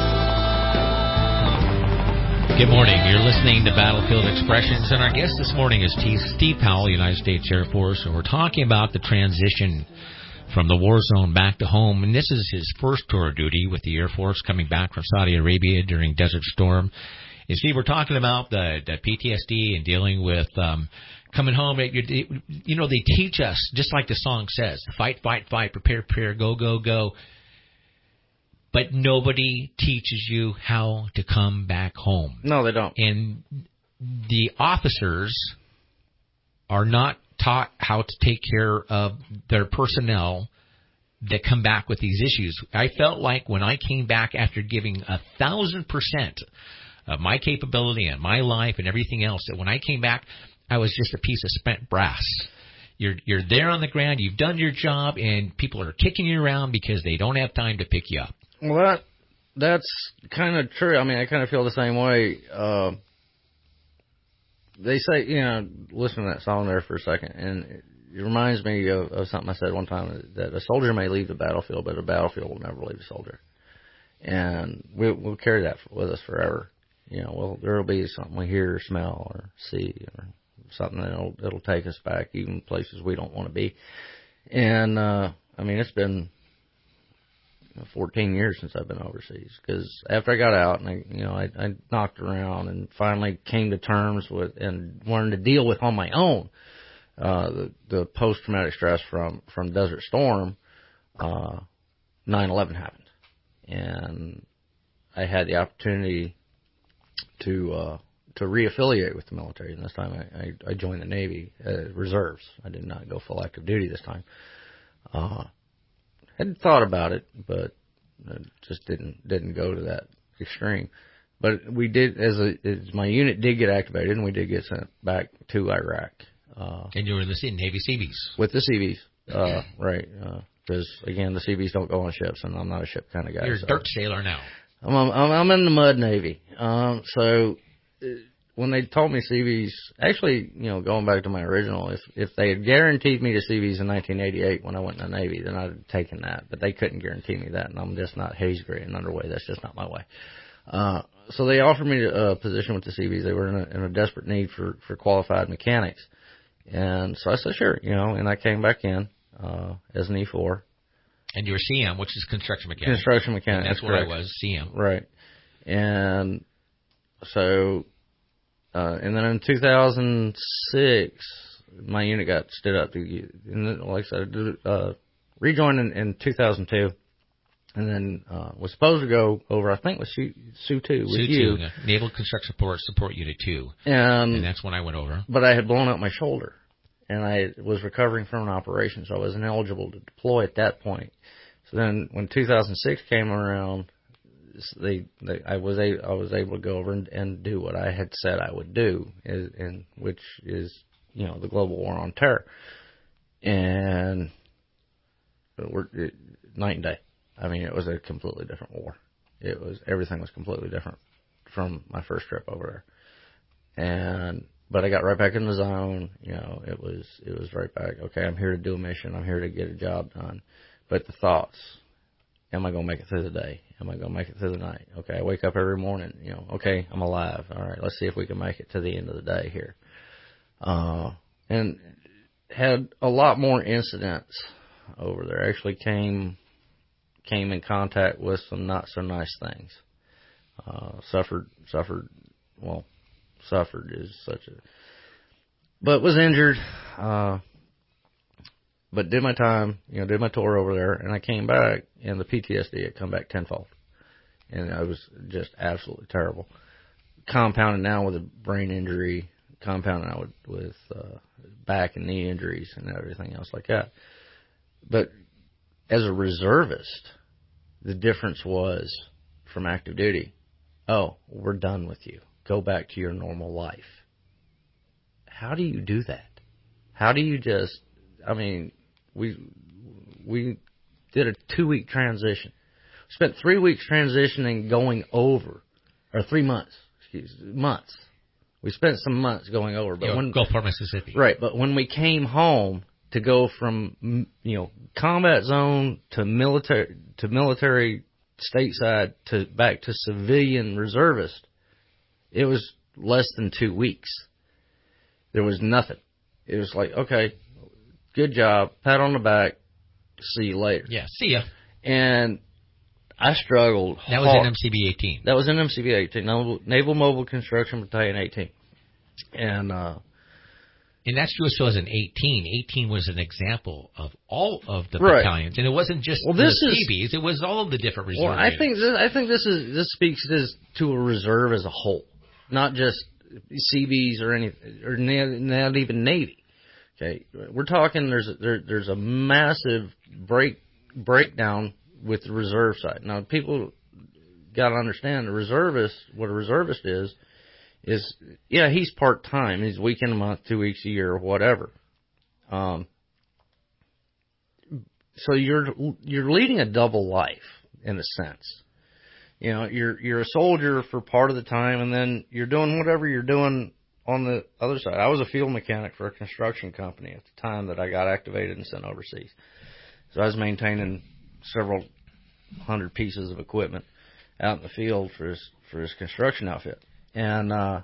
off. Good morning. You're listening to Battlefield Expressions, and our guest this morning is Steve Powell, United States Air Force, and we're talking about the transition from the war zone back to home. And this is his first tour of duty with the Air Force, coming back from Saudi Arabia during Desert Storm. And Steve, we're talking about the, the P T S D and dealing with um, coming home. It, it, you know, they teach us, just like the song says, fight, fight, fight, prepare, prepare, go, go, go. But nobody teaches you how to come back home. No, they don't. And the officers are not taught how to take care of their personnel that come back with these issues. I felt like when I came back after giving a thousand percent of my capability and my life and everything else, that when I came back, I was just a piece of spent brass. You're you're there on the ground, you've done your job, and people are kicking you around because they don't have time to pick you up. Well, that that's kind of true. I mean, I kind of feel the same way. Uh, they say, you know, listen to that song there for a second, and it, it reminds me of, of something I said one time, that a soldier may leave the battlefield, but a battlefield will never leave a soldier. And we'll, we'll carry that with us forever. You know, well, there'll be something we hear or smell or see or something that'll, that'll take us back, even places we don't want to be. And, uh, I mean, it's been fourteen years since I've been overseas, because after I got out and I, you know, I, I knocked around and finally came to terms with and learned to deal with on my own uh, the, the post-traumatic stress from, from Desert Storm, uh, nine eleven happened. And I had the opportunity to uh, to reaffiliate with the military. And this time I, I, I joined the Navy uh, reserves. I did not go full active duty this time. Uh, hadn't thought about it, but it just didn't didn't go to that extreme. But we did, as, a, as my unit did get activated, and we did get sent back to Iraq. Uh, and you were in the Navy Seabees. With the Seabees, uh, right. Because, uh, again, the Seabees don't go on ships, and I'm not a ship kind of guy. You're a so. dirt sailor now. I'm, I'm, I'm in the mud Navy. Um, so uh, when they told me Seabees, actually, you know, going back to my original, if, if they had guaranteed me the Seabees in nineteen eighty-eight when I went in the Navy, then I'd have taken that. But they couldn't guarantee me that, and I'm just not haze gray and underway. That's just not my way. Uh, so they offered me a position with the Seabees. They were in a, in a desperate need for, for qualified mechanics. And so I said, sure, you know, and I came back in uh, as an E four. And you were C M, which is construction mechanic. Construction mechanic. And that's, that's what I was, C M. Right. And so, uh, and then in two thousand six, my unit got stood up. To, and then, like I said, I uh, rejoined in, in two thousand two. And then uh, was supposed to go over, I think, with Sue two, with Sue you. two, Naval Construction Support, Support Unit two. And, and that's when I went over. But I had blown out my shoulder, and I was recovering from an operation, so I was ineligible to deploy at that point. So then when two thousand six came around, they, they I was a, I was able to go over and, and do what I had said I would do, and, and which is, you know, the global war on terror. And we're it, night and day. I mean, it was a completely different war. It was everything was completely different from my first trip over there. And but I got right back in the zone. You know, it was it was right back. Okay, I'm here to do a mission. I'm here to get a job done. But the thoughts: am I going to make it through the day? Am I going to make it through the night? Okay, I wake up every morning. You know, okay, I'm alive. All right, let's see if we can make it to the end of the day here. Uh, and had a lot more incidents over there. Actually came came in contact with some not so nice things. Uh, suffered suffered well suffered is such a but was injured. Uh, but did my time, you know, did my tour over there, and I came back, and the P T S D had come back tenfold, and I was just absolutely terrible. Compounded now with a brain injury, compounded now with, with uh, back and knee injuries and everything else like that. But as a reservist, the difference was from active duty, oh, we're done with you. Go back to your normal life. How do you do that? How do you just, I mean, we we did a two-week transition. Spent three weeks transitioning going over, or three months, excuse me, months. We spent some months going over. But you know, when, Gulfport, Mississippi. Right, but when we came home to go from, you know, combat zone to military, to military stateside to back to civilian reservist, it was less than two weeks. There was nothing. It was like, okay, good job, pat on the back, see you later. Yeah, see ya. And I struggled That was hard. in M C B eighteen. That was in M C B eighteen, Naval Mobile Construction Battalion eighteen. And, uh, And that's just was an eighteen. eighteen was an example of all of the right. battalions, and it wasn't just well, the this C is, Bs. It was all of the different reserve. Well, I units. think this, I think this is this speaks this to a reserve as a whole, not just C Bs or any or not even Navy. Okay, we're talking. There's a, there, there's a massive break breakdown with the reserve side. Now, people got to understand the reservist. What a reservist is. Is, yeah, he's part-time. He's a week in a month, two weeks a year, or whatever. Um, so you're you're leading a double life, in a sense. You know, you're you're a soldier for part of the time, and then you're doing whatever you're doing on the other side. I was a field mechanic for a construction company at the time that I got activated and sent overseas. So I was maintaining several hundred pieces of equipment out in the field for his, for his construction outfit. And uh,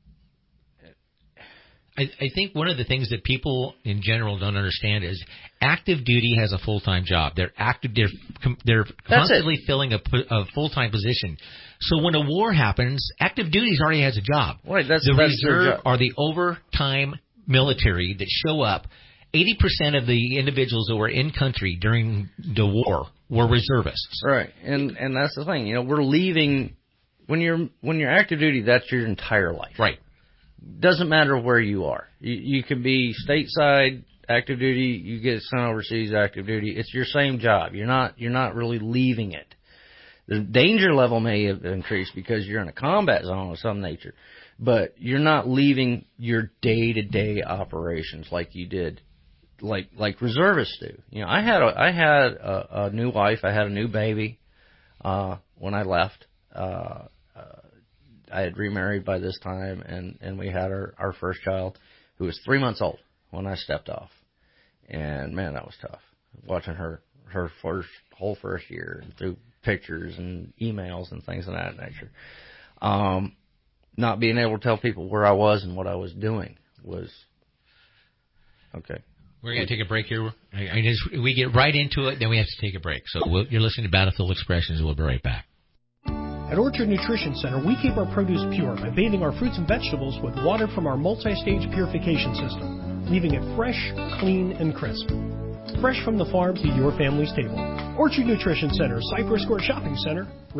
I, I think one of the things that people in general don't understand is active duty has a full-time job. They're active. They're they're constantly filling a, a full-time position. So when a war happens, active duty already has a job. Right. That's the that's reserve are the overtime military that show up. Eighty percent of the individuals that were in country during the war were reservists. Right. And and that's the thing. You know, we're leaving. When you're when you're active duty, that's your entire life. Right. Doesn't matter where you are. You, you can be stateside active duty. You get sent overseas active duty. It's your same job. You're not you're not really leaving it. The danger level may have increased because you're in a combat zone of some nature, but you're not leaving your day to day operations like you did, like like reservists do. You know, I had a I had a, a new wife. I had a new baby uh, when I left. Uh, I had remarried by this time, and, and we had our, our first child, who was three months old when I stepped off. And, man, that was tough, watching her her first whole first year through pictures and emails and things of that nature. Um, not being able to tell people where I was and what I was doing was, okay. We're going to take a break here. I, I just, we get right into it, then we have to take a break. So we'll, you're listening to Battlefield Expressions. We'll be right back. At Orchard Nutrition Center, we keep our produce pure by bathing our fruits and vegetables with water from our multi-stage purification system, leaving it fresh, clean, and crisp. Fresh from the farm to your family's table. Orchard Nutrition Center, Cypress Court Shopping Center, Reading.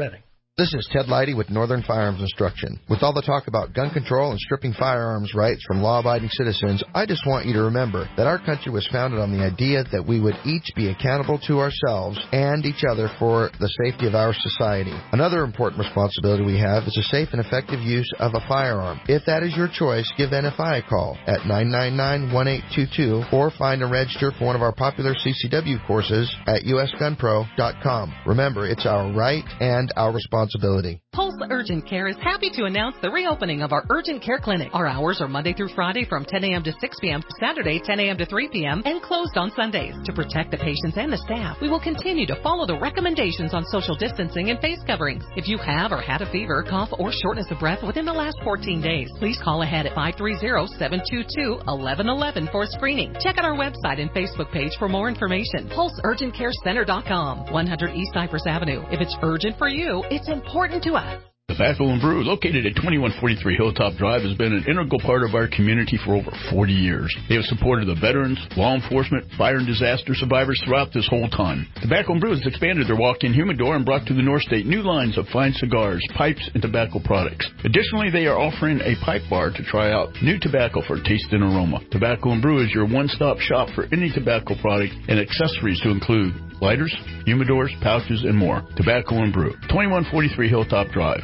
This is Ted Leidy with Northern Firearms Instruction. With all the talk about gun control and stripping firearms rights from law-abiding citizens, I just want you to remember that our country was founded on the idea that we would each be accountable to ourselves and each other for the safety of our society. Another important responsibility we have is the safe and effective use of a firearm. If that is your choice, give N F I a call at nine nine nine, one eight two two or find and register for one of our popular C C W courses at U S gun pro dot com. Remember, it's our right and our responsibility. Pulse Urgent Care is happy to announce the reopening of our Urgent Care Clinic. Our hours are Monday through Friday from ten a.m. to six p.m., Saturday ten a.m. to three p.m., and closed on Sundays. To protect the patients and the staff, we will continue to follow the recommendations on social distancing and face coverings. If you have or had a fever, cough, or shortness of breath within the last fourteen days, please call ahead at five three zero, seven two two, one one one one for screening. Check out our website and Facebook page for more information. Pulse Urgent Care Center dot com, one hundred East Cypress Avenue. If it's urgent for you, it's important to us. Tobacco and Brew, located at twenty-one forty-three Hilltop Drive, has been an integral part of our community for over forty years. They have supported the veterans, law enforcement, fire and disaster survivors throughout this whole time. Tobacco and Brew has expanded their walk-in humidor and brought to the North State new lines of fine cigars, pipes, and tobacco products. Additionally, they are offering a pipe bar to try out new tobacco for taste and aroma. Tobacco and Brew is your one-stop shop for any tobacco product and accessories to include lighters, humidors, pouches, and more. Tobacco and Brew, twenty-one forty-three Hilltop Drive.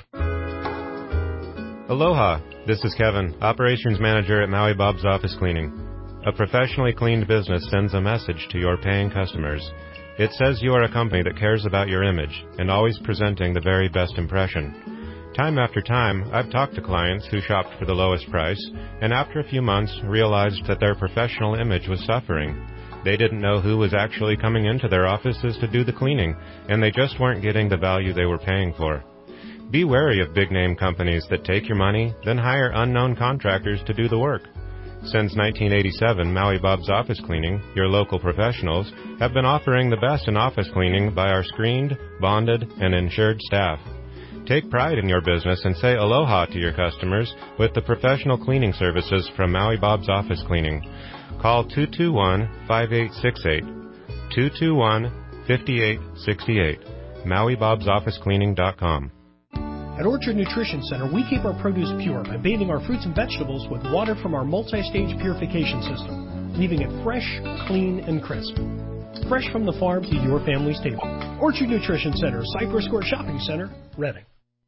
Aloha, this is Kevin, Operations Manager at Maui Bob's Office Cleaning. A professionally cleaned business sends a message to your paying customers. It says you are a company that cares about your image and always presenting the very best impression. Time after time, I've talked to clients who shopped for the lowest price and after a few months realized that their professional image was suffering. They didn't know who was actually coming into their offices to do the cleaning, and they just weren't getting the value they were paying for. Be wary of big-name companies that take your money, then hire unknown contractors to do the work. Since nineteen eighty-seven, Maui Bob's Office Cleaning, your local professionals, have been offering the best in office cleaning by our screened, bonded, and insured staff. Take pride in your business and say aloha to your customers with the professional cleaning services from Maui Bob's Office Cleaning. Call two two one, five eight six eight, two two one, five eight six eight, Maui Bob's Office Cleaning dot com. At Orchard Nutrition Center, we keep our produce pure by bathing our fruits and vegetables with water from our multi-stage purification system, leaving it fresh, clean, and crisp. Fresh from the farm to your family's table. Orchard Nutrition Center, Cypress Court Shopping Center, Reading.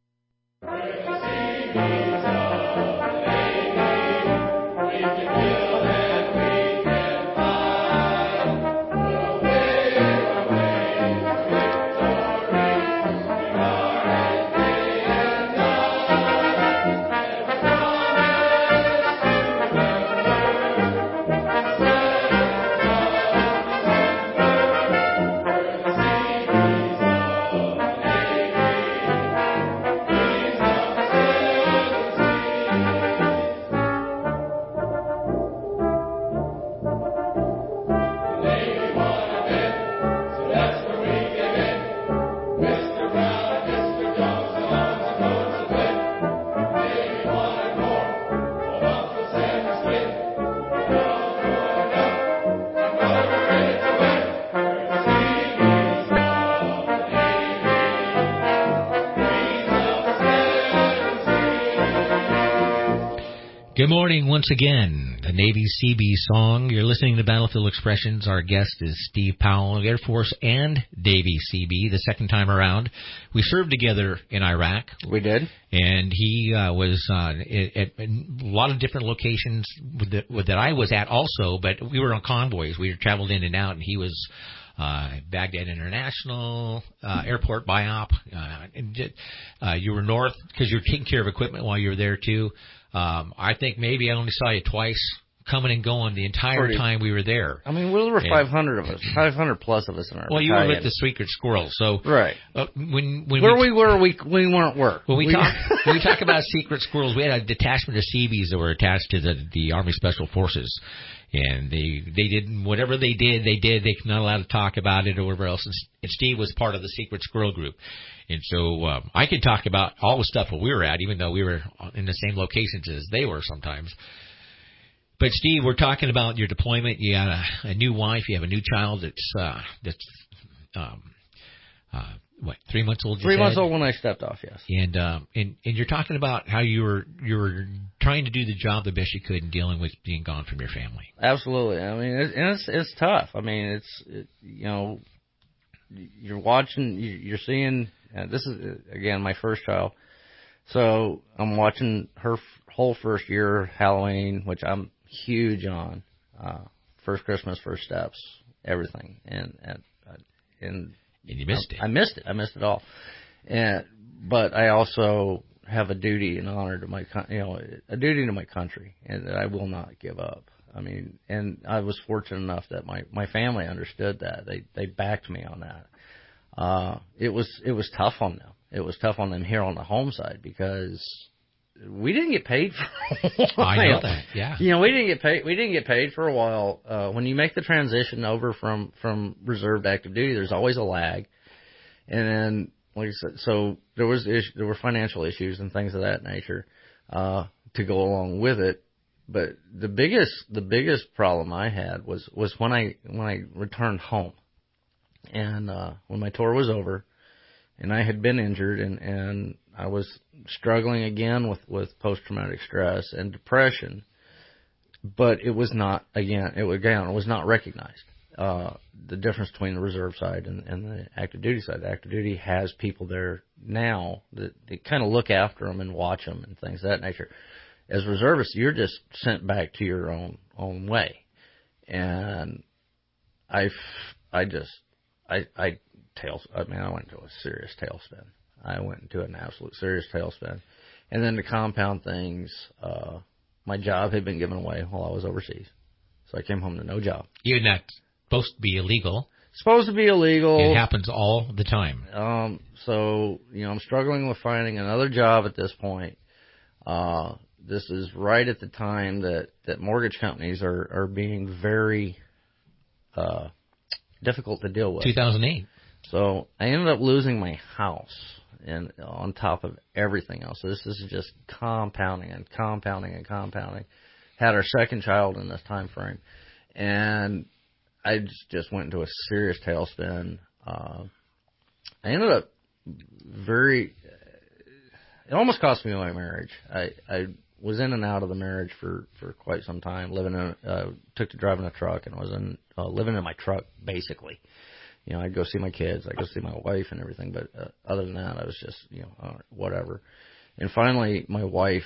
Good morning once again. The Navy C B song. You're listening to Battlefield Expressions. Our guest is Steve Powell, Air Force and Navy C B, the second time around. We served together in Iraq. We did. And he uh, was uh, at, at a lot of different locations with the, with that I was at also, but we were on convoys. We traveled in and out, and he was uh, Baghdad International uh, Airport, B I O P. Uh, and, uh, you were north because you were taking care of equipment while you were there, too. Um, I think maybe I only saw you twice coming and going the entire Pretty. time we were there. I mean, well, there were and, five hundred of us, five hundred plus of us in our Well, battalion. you were with the Secret Squirrels, so right. Uh, when when where we, we were, we we weren't where. When we, we talk when we talk about Secret Squirrels, we had a detachment of C Bs that were attached to the the Army Special Forces, and they they did whatever they did, they did. They're not allowed to talk about it or whatever else. And, and Steve was part of the Secret Squirrel group. And so um, I could talk about all the stuff that we were at, even though we were in the same locations as they were sometimes. But, Steve, we're talking about your deployment. You got a, a new wife. You have a new child that's uh, that's um, uh, what, three months old? Three said? months old when I stepped off. Yes. And um, and and you're talking about how you were you were trying to do the job the best you could in dealing with being gone from your family. Absolutely. I mean, it, and it's it's tough. I mean, it's it, you know, you're watching, you're seeing. Uh, this is again my first child, so I'm watching her f- whole first year Halloween, which I'm huge on. Uh, first Christmas, first steps, everything, and and and. And you missed I, it. I missed it. I missed it all. And but I also have a duty and honor to my, you know, a duty to my country, and that I will not give up. I mean, and I was fortunate enough that my, my family understood that. They they backed me on that. Uh, it was it was tough on them. It was tough on them here on the home side because we didn't get paid for a while. I know that. Yeah. You know, we didn't get paid. We didn't get paid for a while. Uh, when you make the transition over from, from reserve to active duty, there's always a lag. And then, like I said, so there was issue, there were financial issues and things of that nature uh, to go along with it. But the biggest the biggest problem I had was, was when I when I returned home, and uh, when my tour was over, and I had been injured, and, and I was struggling again with, with post-traumatic stress and depression, but it was not, again, it was, again, it was not recognized. Uh, the difference between the reserve side and, and the active duty side. The active duty has people there now that they kind of look after them and watch them and things of that nature. As reservists, you're just sent back to your own own way. And I, I just, I, I tail, I mean, I went into a serious tailspin. I went into an absolute serious tailspin. And then to compound things, uh, my job had been given away while I was overseas. So I came home to no job. You're not supposed to be illegal. Supposed to be illegal. It happens all the time. Um, so, you know, I'm struggling with finding another job at this point. Uh, this is right at the time that, that mortgage companies are, are being very uh, difficult to deal with. two thousand eight. So I ended up losing my house, and on top of everything else. So this is just compounding and compounding and compounding. Had our second child in this time frame, and I just, just went into a serious tailspin. Uh, I ended up very. It almost cost me my marriage. I, I was in and out of the marriage for, for quite some time. Living in, uh, took to driving a truck and was in uh, living in my truck basically. You know, I'd go see my kids, I'd go see my wife and everything, but uh, other than that, I was just, you know, uh, whatever. And finally, my wife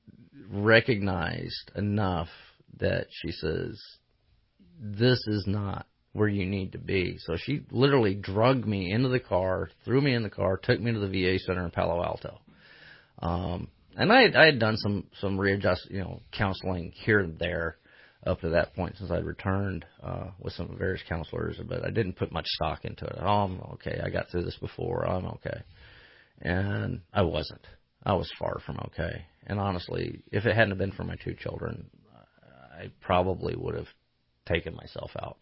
recognized enough that she says, this is not where you need to be. So she literally drugged me into the car, threw me in the car, took me to the V A center in Palo Alto. Um, and I, I had done some, some readjust, you know, counseling here and there up to that point since I'd returned, uh, with some various counselors, but I didn't put much stock into it. Oh, I'm okay. I got through this before. I'm okay. And I wasn't. I was far from okay. And honestly, if it hadn't been for my two children, I probably would have taken myself out.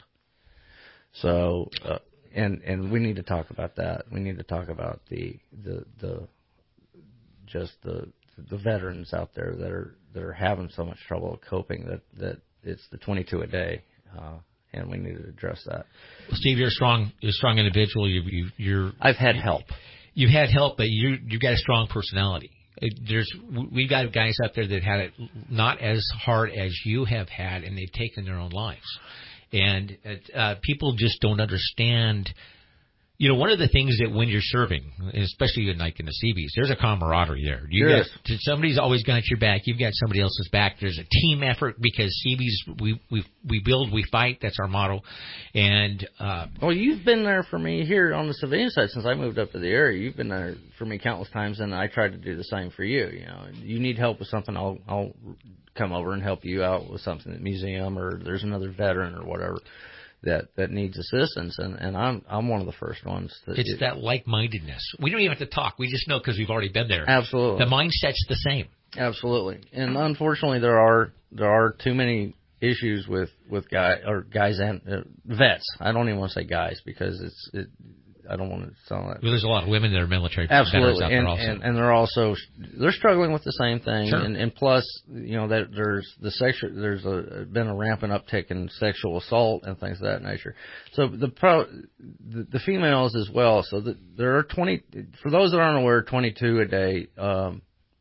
So, uh, and, and we need to talk about that. We need to talk about the, the, the, just the, the veterans out there that are, that are having so much trouble coping that, that it's the twenty-two a day. Uh, and we need to address that. Well, Steve, you're a strong, you're a strong individual. You, you, you're. I've had help. You've had help, but you, you've got a strong personality. There's, we've got guys out there that had it not as hard as you have had, and they've taken their own lives. And uh, people just don't understand. You know, one of the things that when you're serving, especially in, like in the Seabees, there's a camaraderie there. You yes. got, somebody's always got your back. You've got somebody else's back. There's a team effort because Seabees, we we we build, we fight. That's our motto. And uh, well, you've been there for me here on the civilian side since I moved up to the area. You've been there for me countless times, and I tried to do the same for you. You know, you need help with something, I'll I'll come over and help you out with something at the museum, or there's another veteran or whatever that that needs assistance, and, and I'm I'm one of the first ones. That it's it, that like-mindedness. We don't even have to talk. We just know because we've already been there. Absolutely. The mindset's the same. Absolutely. And unfortunately, there are there are too many issues with with guy or guys and uh, vets. I don't even want to say guys because it's it, I don't want to sound like. Well, there's a lot of women that are military Absolutely, veterans out there and, also. and and they're also they're struggling with the same thing, Sure. and, and plus, you know, that there's the sexual there's a been a rampant uptick in sexual assault and things of that nature. So the pro the, the females as well. So the, there are twenty for those that aren't aware, twenty-two a day. Um,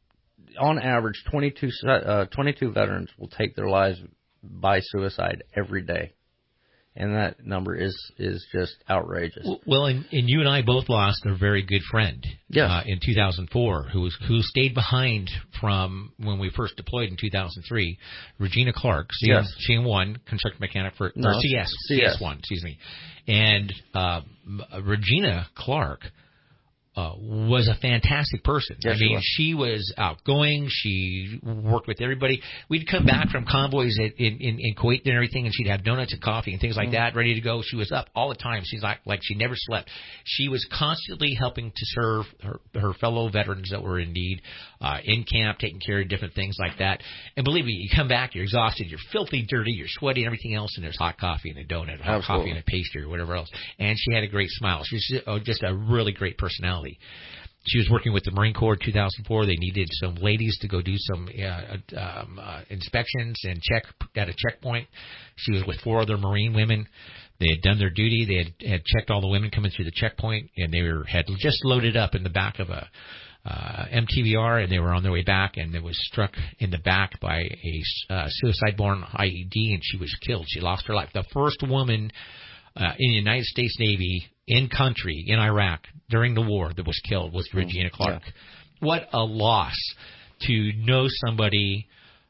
on average, twenty-two, uh, twenty-two veterans will take their lives by suicide every day. And that number is, is just outrageous. Well, and, and you and I both lost a very good friend yeah. uh, in two thousand four who was, who stayed behind from when we first deployed in two thousand three, Regina Clark, C M, yes. C M one, construction mechanic for no, or C S, C S. C S one, excuse me. And uh, Regina Clark Uh, was a fantastic person. Yes, I mean, she was. she was outgoing. She worked with everybody. We'd come back from convoys at, in, in, in Kuwait and everything, and she'd have donuts and coffee and things like mm-hmm. that ready to go. She was up all the time. She's like, like she never slept. She was constantly helping to serve her, her fellow veterans that were in need, uh, in camp, taking care of different things like that. And believe me, you come back, you're exhausted, you're filthy dirty, you're sweaty and everything else, and there's hot coffee and a donut, hot Absolutely. coffee and a pastry or whatever else. And she had a great smile. She was just, oh, just a really great personality. She was working with the Marine Corps in two thousand four. They needed some ladies to go do some uh, um, uh, inspections and check at a checkpoint. She was with four other Marine women. They had done their duty. They had, had checked all the women coming through the checkpoint, and they were had just loaded up in the back of a uh, M T V R, and they were on their way back, and they was struck in the back by a uh, suicide-borne I E D, and she was killed. She lost her life. The first woman uh, in the United States Navy in country, in Iraq, during the war that was killed was Regina Clark. Yeah. What a loss to know somebody,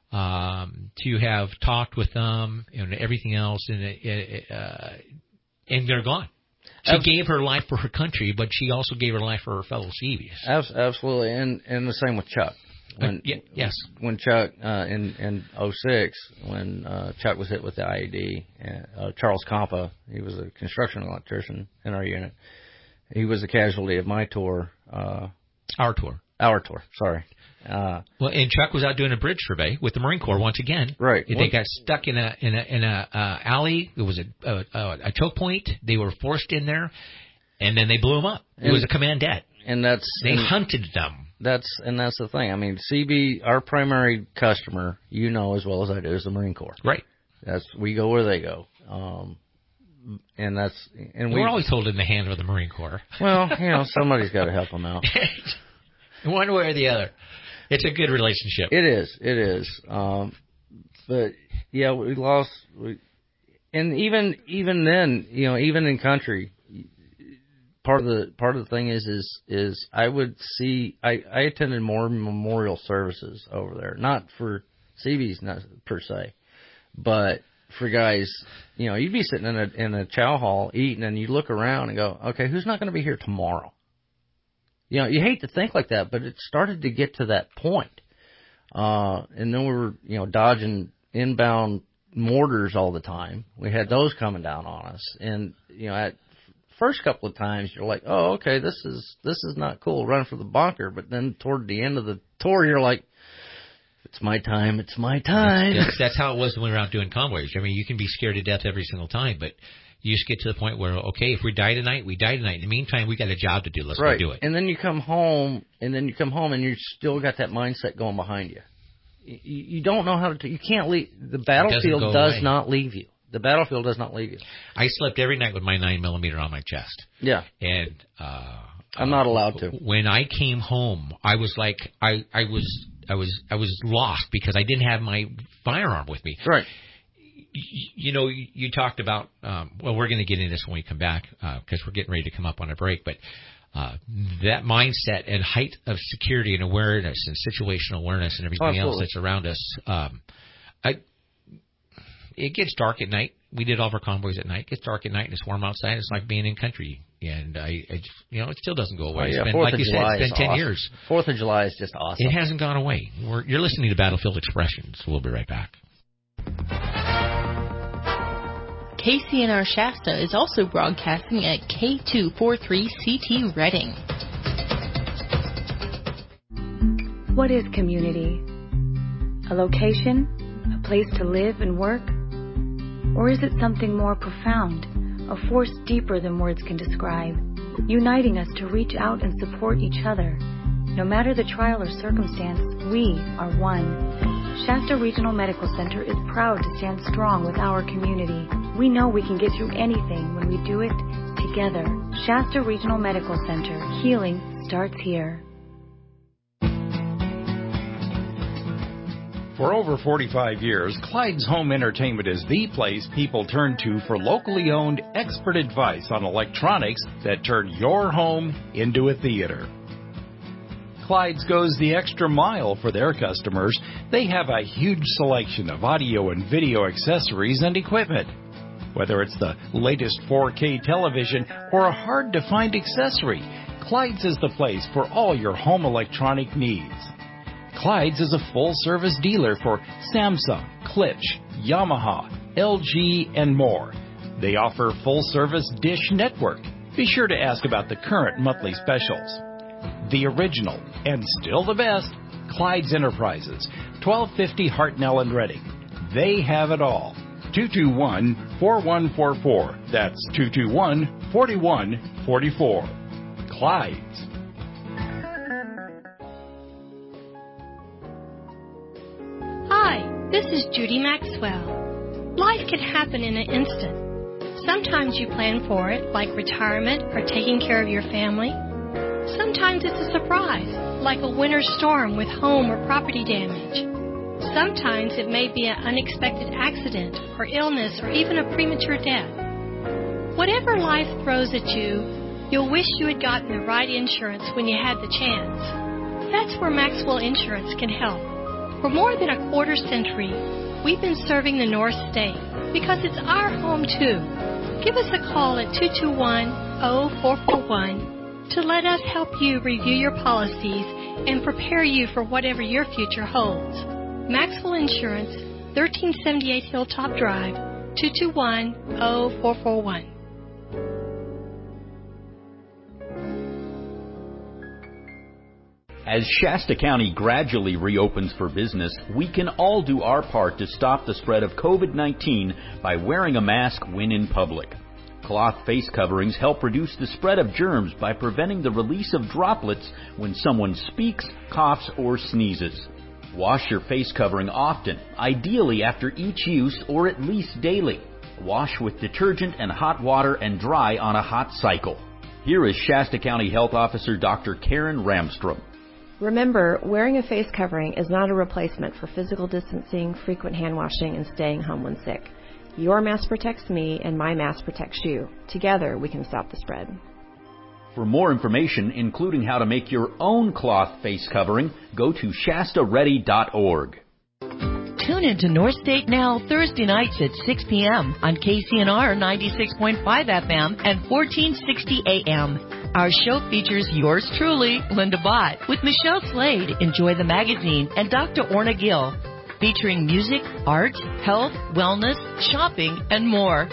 um, to have talked with them and everything else, and, uh, and they're gone. She Absolutely. gave her life for her country, but she also gave her life for her fellow Seabees. Absolutely, and, and the same with Chuck. When, uh, yeah, yes. When Chuck, uh, in, in oh six, when uh, Chuck was hit with the I E D, uh, Charles Compa, he was a construction electrician in our unit. He was a casualty of my tour. Uh, our tour. Our tour, sorry. Uh, well, and Chuck was out doing a bridge survey with the Marine Corps once again. Right. They what? got stuck in a in a in a uh, alley. It was a, a a choke point. They were forced in there, and then they blew them up. It and, was a commandette. And that's they and, hunted them. That's and that's the thing. I mean, C B, our primary customer, you know as well as I do, is the Marine Corps. Right. That's we go where they go, um, and that's and we're we, always holding the hand of the Marine Corps. Well, you know, somebody's got to help them out. One way or the other, it's a good relationship. It is. It is. Um, but yeah, we lost. We, and even even then, you know, even in country. Part of the part of the thing is is is I would see I, I attended more memorial services over there, not for C Bs not per se, but for guys. You know, you'd be sitting in a in a chow hall eating, and you look around and go, okay, who's not going to be here tomorrow? You know, you hate to think like that, but it started to get to that point. Uh, and then we were you know dodging inbound mortars all the time. We had those coming down on us, and you know at first couple of times you're like, oh, okay, this is this is not cool, run for the bunker. But then toward the end of the tour, you're like, it's my time, it's my time. That's, that's how it was when we were out doing convoys. I mean, you can be scared to death every single time, but you just get to the point where, okay, if we die tonight, we die tonight. In the meantime, we got a job to do. Let's right. go do it. And then you come home, and then you come home, and you still got that mindset going behind you. You, you don't know how to. You can't leave. The battlefield does away. not leave you. The battlefield does not leave you. I slept every night with my nine millimeter on my chest. Yeah. And uh, I'm not allowed to. When I came home, I was like, I, I was, I was, I was lost because I didn't have my firearm with me. Right. You, you know, you, you talked about. Um, well, we're going to get into this when we come back because uh, we're getting ready to come up on a break. But uh, that mindset and height of security and awareness and situational awareness and everything oh, else that's around us. Um, I. It gets dark at night. We did all of our convoys at night. It gets dark at night and it's warm outside. It's like being in country. And I, I just, you know, it still doesn't go away. Oh, yeah. It's been, Fourth like of you July said, it's been ten awesome. years. Fourth of July is just awesome. It hasn't gone away. We're, you're listening to Battlefield Expressions. We'll be right back. K C N R Shasta is also broadcasting at K two forty-three C T Reading. What is community? A location? A place to live and work? Or is it something more profound, a force deeper than words can describe? uniting us to reach out and support each other. No matter the trial or circumstance, we are one. Shasta Regional Medical Center is proud to stand strong with our community. We know we can get through anything when we do it together. Shasta Regional Medical Center. Healing starts here. For over forty-five years, Clyde's Home Entertainment is the place people turn to for locally owned expert advice on electronics that turn your home into a theater. Clyde's goes the extra mile for their customers. They have a huge selection of audio and video accessories and equipment. Whether it's the latest four K television or a hard-to-find accessory, Clyde's is the place for all your home electronic needs. Clyde's is a full-service dealer for Samsung, Klipsch, Yamaha, L G, and more. They offer full-service Dish Network. Be sure to ask about the current monthly specials. The original, and still the best, Clyde's Enterprises, twelve fifty Hartnell and Reading. They have it all. two two one, four one four four. That's two two one, four one four four. Clyde's. Hi, this is Judy Maxwell. Life can happen in an instant. Sometimes you plan for it, like retirement or taking care of your family. Sometimes it's a surprise, like a winter storm with home or property damage. Sometimes it may be an unexpected accident or illness or even a premature death. Whatever life throws at you, you'll wish you had gotten the right insurance when you had the chance. That's where Maxwell Insurance can help. For more than a quarter century, we've been serving the North State because it's our home too. Give us a call at two two one, oh four four one to let us help you review your policies and prepare you for whatever your future holds. Maxwell Insurance, thirteen seventy-eight Hilltop Drive, two two one, oh four four one. As Shasta County gradually reopens for business, we can all do our part to stop the spread of COVID nineteen by wearing a mask when in public. Cloth face coverings help reduce the spread of germs by preventing the release of droplets when someone speaks, coughs, or sneezes. Wash your face covering often, ideally after each use or at least daily. Wash with detergent and hot water and dry on a hot cycle. Here is Shasta County Health Officer Doctor Karen Ramstrom. Remember, wearing a face covering is not a replacement for physical distancing, frequent hand washing, and staying home when sick. Your mask protects me, and my mask protects you. Together, we can stop the spread. For more information, including how to make your own cloth face covering, go to shasta ready dot org. Tune into North State Now Thursday nights at six p.m. on K C N R ninety-six point five F M and fourteen sixty A M. Our show features yours truly, Linda Bott, with Michelle Slade, Enjoy the Magazine, and Doctor Orna Gill, featuring music, art, health, wellness, shopping, and more.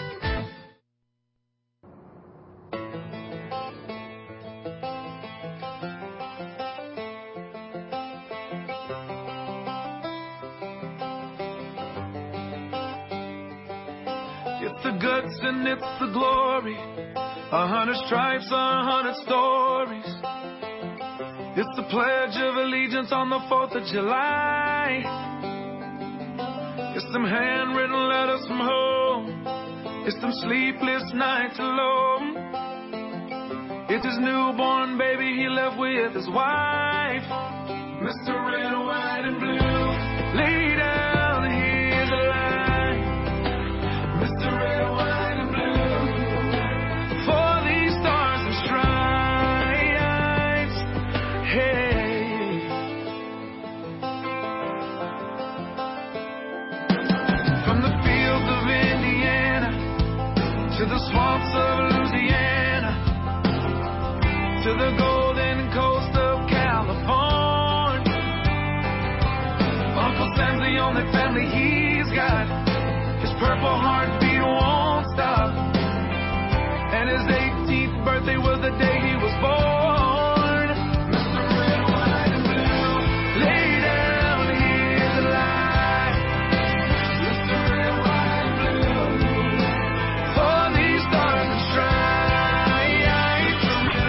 It's the guts and it's the glory. A hundred stripes, a hundred stories. It's the Pledge of Allegiance on the fourth of July. It's them handwritten letters from home. It's them sleepless nights alone. It's his newborn baby he left with his wife. Mister Red, White, and Blue, lay down, here's a line. Mister Red, White, and Blue, for these stars and stripes. Hey. From the fields of Indiana to the swamps of Louisiana to the golden coast of California, Uncle Sam's the only family he's got. His purple heartbeat won't stop, and his eighteenth birthday was the day he was born. Mister Red, White, and Blue, lay down, here's the line. Mister Red, White, and Blue, for these stars and stripes.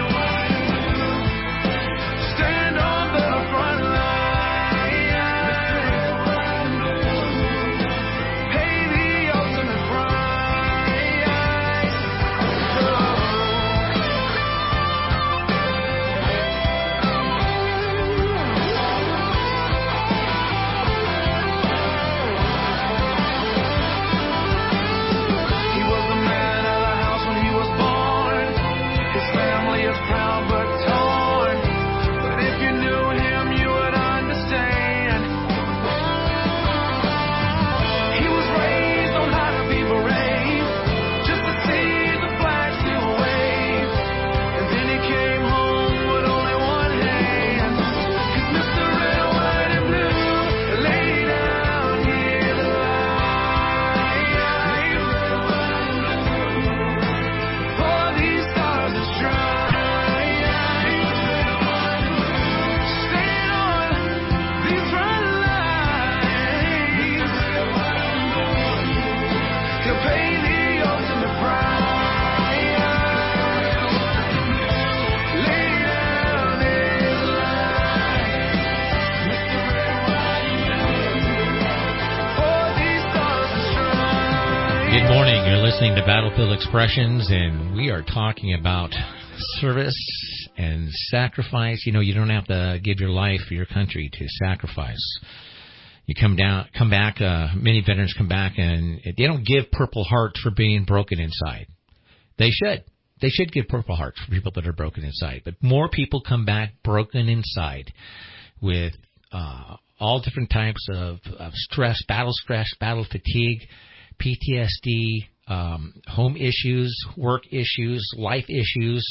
listening to Battlefield Expressions, and we are talking about service and sacrifice. You know, you don't have to give your life for your country to sacrifice. You come down, come back, uh, many veterans come back, and they don't give Purple Hearts for being broken inside. They should. They should give Purple Hearts for people that are broken inside. But more people come back broken inside with uh, all different types of, of stress, battle stress, battle fatigue, P T S D, um, home issues, work issues, life issues.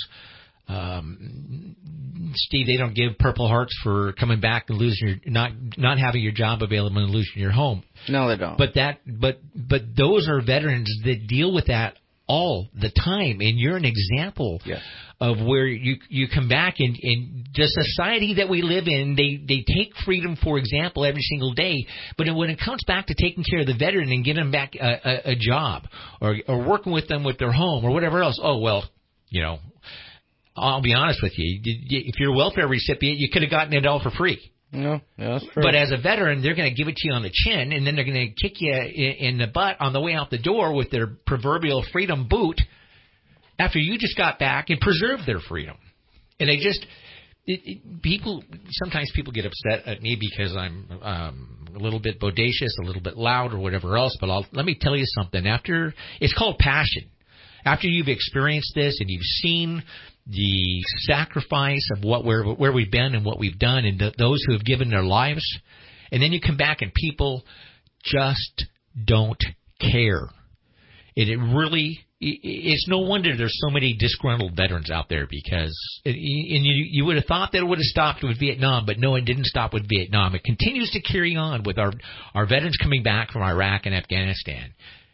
Um, Steve, they don't give Purple Hearts for coming back and losing your, not not having your job available and losing your home. No, they don't. But that, but but those are veterans that deal with that all the time, and you're an example yes. of where you you come back, and, and the society that we live in, they, they take freedom for example every single day, but when it comes back to taking care of the veteran and getting them back a, a, a job or or working with them with their home or whatever else, oh well, you know, I'll be honest with you, if you're a welfare recipient, you could have gotten it all for free. No, yeah, that's true. But as a veteran, they're going to give it to you on the chin, and then they're going to kick you in, in the butt on the way out the door with their proverbial freedom boot after you just got back and preserved their freedom. And they just it, it, people sometimes people get upset at me because I'm um, a little bit bodacious, a little bit loud, or whatever else. But I'll, let me tell you something. After it's called passion. After you've experienced this and you've seen the sacrifice of what we're, where we've been and what we've done, and th- those who have given their lives, and then you come back and people just don't care. And it really, it's no wonder there's so many disgruntled veterans out there, because, and you, you would have thought that it would have stopped with Vietnam, but no, it didn't stop with Vietnam. It continues to carry on with our, our veterans coming back from Iraq and Afghanistan.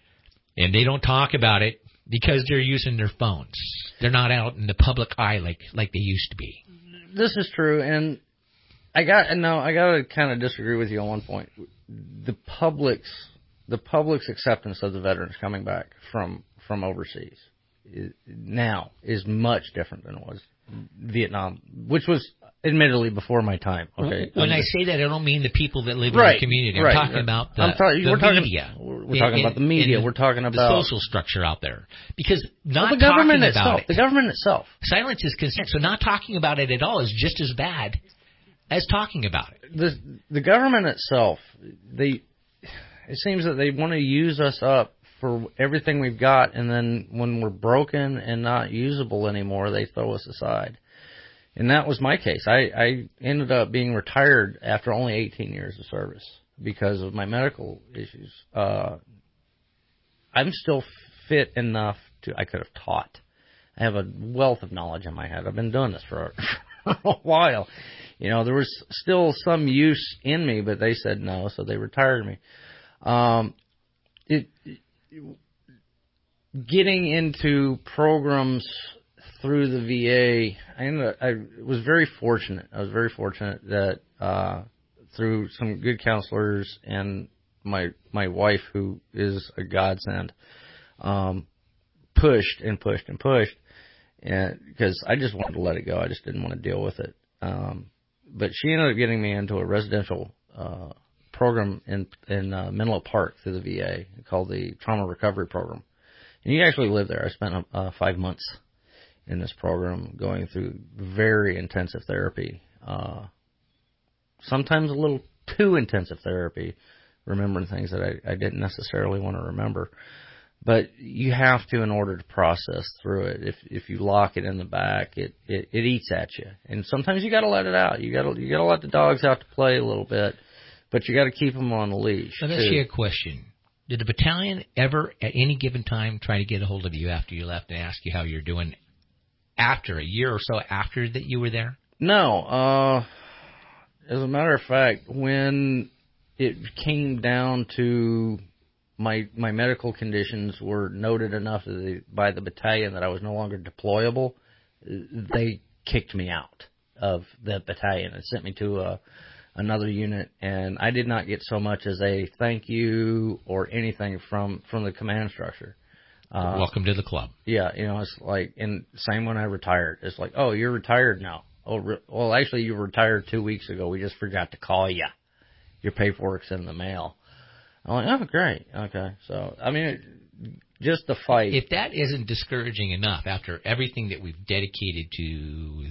And they don't talk about it because they're using their phones. They're not out in the public eye like like they used to be. This is true, and I got no, I got to kind of disagree with you on one point. The public's the public's acceptance of the veterans coming back from from overseas is, now is much different than it was Vietnam, which was admittedly before my time. Okay. When I say that, I don't mean the people that live right, in the community. I'm right. talking about the, I'm talking, the we're talking, media. We're, we're talking and, about the media. and we're talking about the social structure out there. Because not well, the government talking itself, about it. The government itself. Silence is consent. So not talking about it at all is just as bad as talking about it. The the government itself, they it seems that they want to use us up for everything we've got, and then when we're broken and not usable anymore, they throw us aside. And that was my case. I, I ended up being retired after only eighteen years of service because of my medical issues. Uh, I'm still fit enough to, I could have taught. I have a wealth of knowledge in my head. I've been doing this for a, for a while. You know, there was still some use in me, but they said no, so they retired me. Um, it, it getting into programs through the V A, I, ended up, I was very fortunate. I was very fortunate that uh, through some good counselors and my my wife, who is a godsend, um, pushed and pushed and pushed, and because I just wanted to let it go. I just didn't want to deal with it. Um, but she ended up getting me into a residential uh, program in in uh, Menlo Park through the V A called the Trauma Recovery Program. And you actually live there. I spent uh, five months in this program, going through very intensive therapy, uh, sometimes a little too intensive therapy, remembering things that I, I didn't necessarily want to remember. But you have to in order to process through it. If if you lock it in the back, it, it, it eats at you. And sometimes you got to let it out. You got to you got to let the dogs out to play a little bit, but you got to keep them on the leash. Let me ask you a question. Did the battalion ever, at any given time, try to get a hold of you after you left and ask you how you're doing? After a year or so after that you were there? No. Uh, as a matter of fact, when it came down to my my medical conditions were noted enough by the battalion that I was no longer deployable, they kicked me out of the battalion and sent me to a, another unit, and I did not get so much as a thank you or anything from, from the command structure. Uh, Welcome to the club. Yeah, you know, it's like, and same when I retired. It's like, oh, you're retired now. Oh, re- well, actually, you retired two weeks ago. We just forgot to call you. Your paperwork's in the mail. I'm like, oh, great. Okay. So, I mean, it, just the fight. If that isn't discouraging enough after everything that we've dedicated to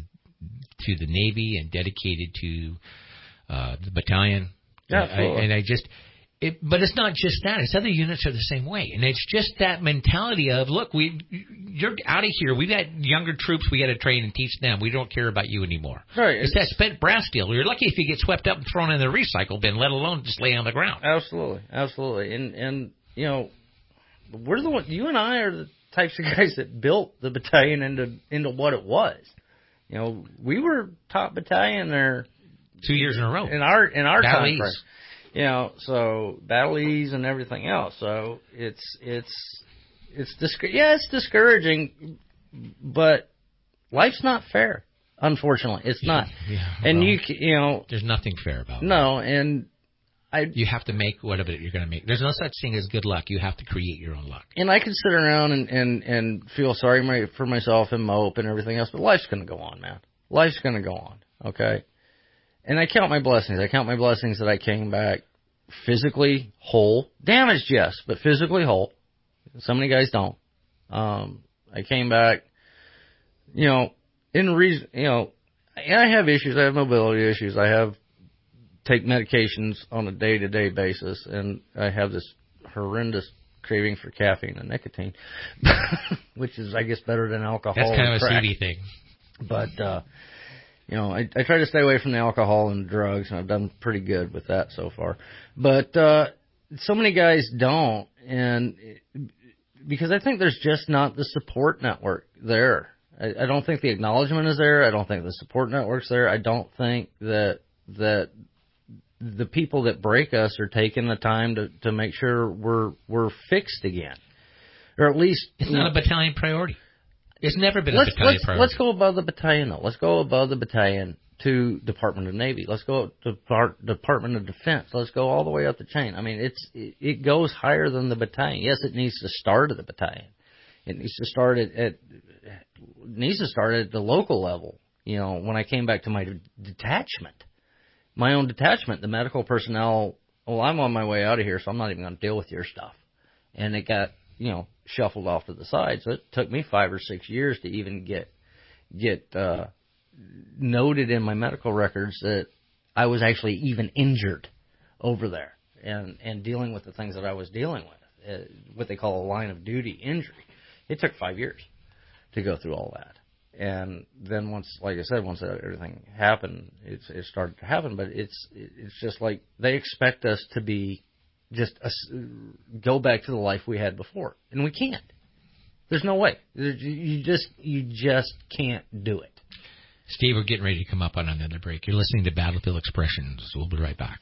to the Navy and dedicated to uh, the battalion, yeah, I, and I just, it, but it's not just that. It's other units are the same way, and it's just that mentality of, look, we you're out of here. We've got younger troops. We got to train and teach them. We don't care about you anymore. Right. It's, it's that spent brass deal. You're lucky if you get swept up and thrown in the recycle bin, let alone just lay on the ground. Absolutely, absolutely, and and you know, we're the one. You and I are the types of guys that built the battalion into into what it was. You know, we were top battalion there two years in a row in our in our Battle time East. frame. You know, so battle ease and everything else. So it's it's it's disc- yeah, it's discouraging, but life's not fair. Unfortunately, it's not. Yeah, and well, you you know, there's nothing fair about it. No, and I you have to make whatever you're going to make. There's no such thing as good luck. You have to create your own luck. And I can sit around and, and, and feel sorry my, for myself and mope and everything else, but life's going to go on, man. Life's going to go on, okay? And I count my blessings. I count my blessings that I came back physically whole. Damaged, yes, but physically whole. So many guys don't. Um, I came back, you know, in reason, you know, and I have issues. I have mobility issues. I have take medications on a day-to-day basis, and I have this horrendous craving for caffeine and nicotine, which is, I guess, better than alcohol. That's kind of a crack. seedy thing. But, uh, you know, I, I try to stay away from the alcohol and drugs, and I've done pretty good with that so far. But uh, so many guys don't, and because I think there's just not the support network there. I, I don't think the acknowledgement is there. I don't think the support network's there. I don't think that that the people that break us are taking the time to, to make sure we're we're fixed again, or at least it's not know, a battalion priority. It's never been let's, a battalion let's, priority. Let's go above the battalion, though. Let's go above the battalion to Department of Navy. Let's go to Part, Department of Defense. Let's go all the way up the chain. I mean, it's it, it goes higher than the battalion. Yes, it needs to start at the battalion. It needs to start at, at it needs to start at the local level. You know, when I came back to my detachment. My own detachment, the medical personnel, well, I'm on my way out of here, so I'm not even going to deal with your stuff. And it got, you know, shuffled off to the side. So it took me five or six years to even get get uh, noted in my medical records that I was actually even injured over there and, and dealing with the things that I was dealing with, uh, what they call a line of duty injury. It took five years to go through all that. And then once, like I said, once everything happened, it's, it started to happen. But it's it's just like they expect us to be just a, go back to the life we had before, and we can't. There's no way. You just you just can't do it. Steve, we're getting ready to come up on another break. You're listening to Battlefield Expressions. We'll be right back.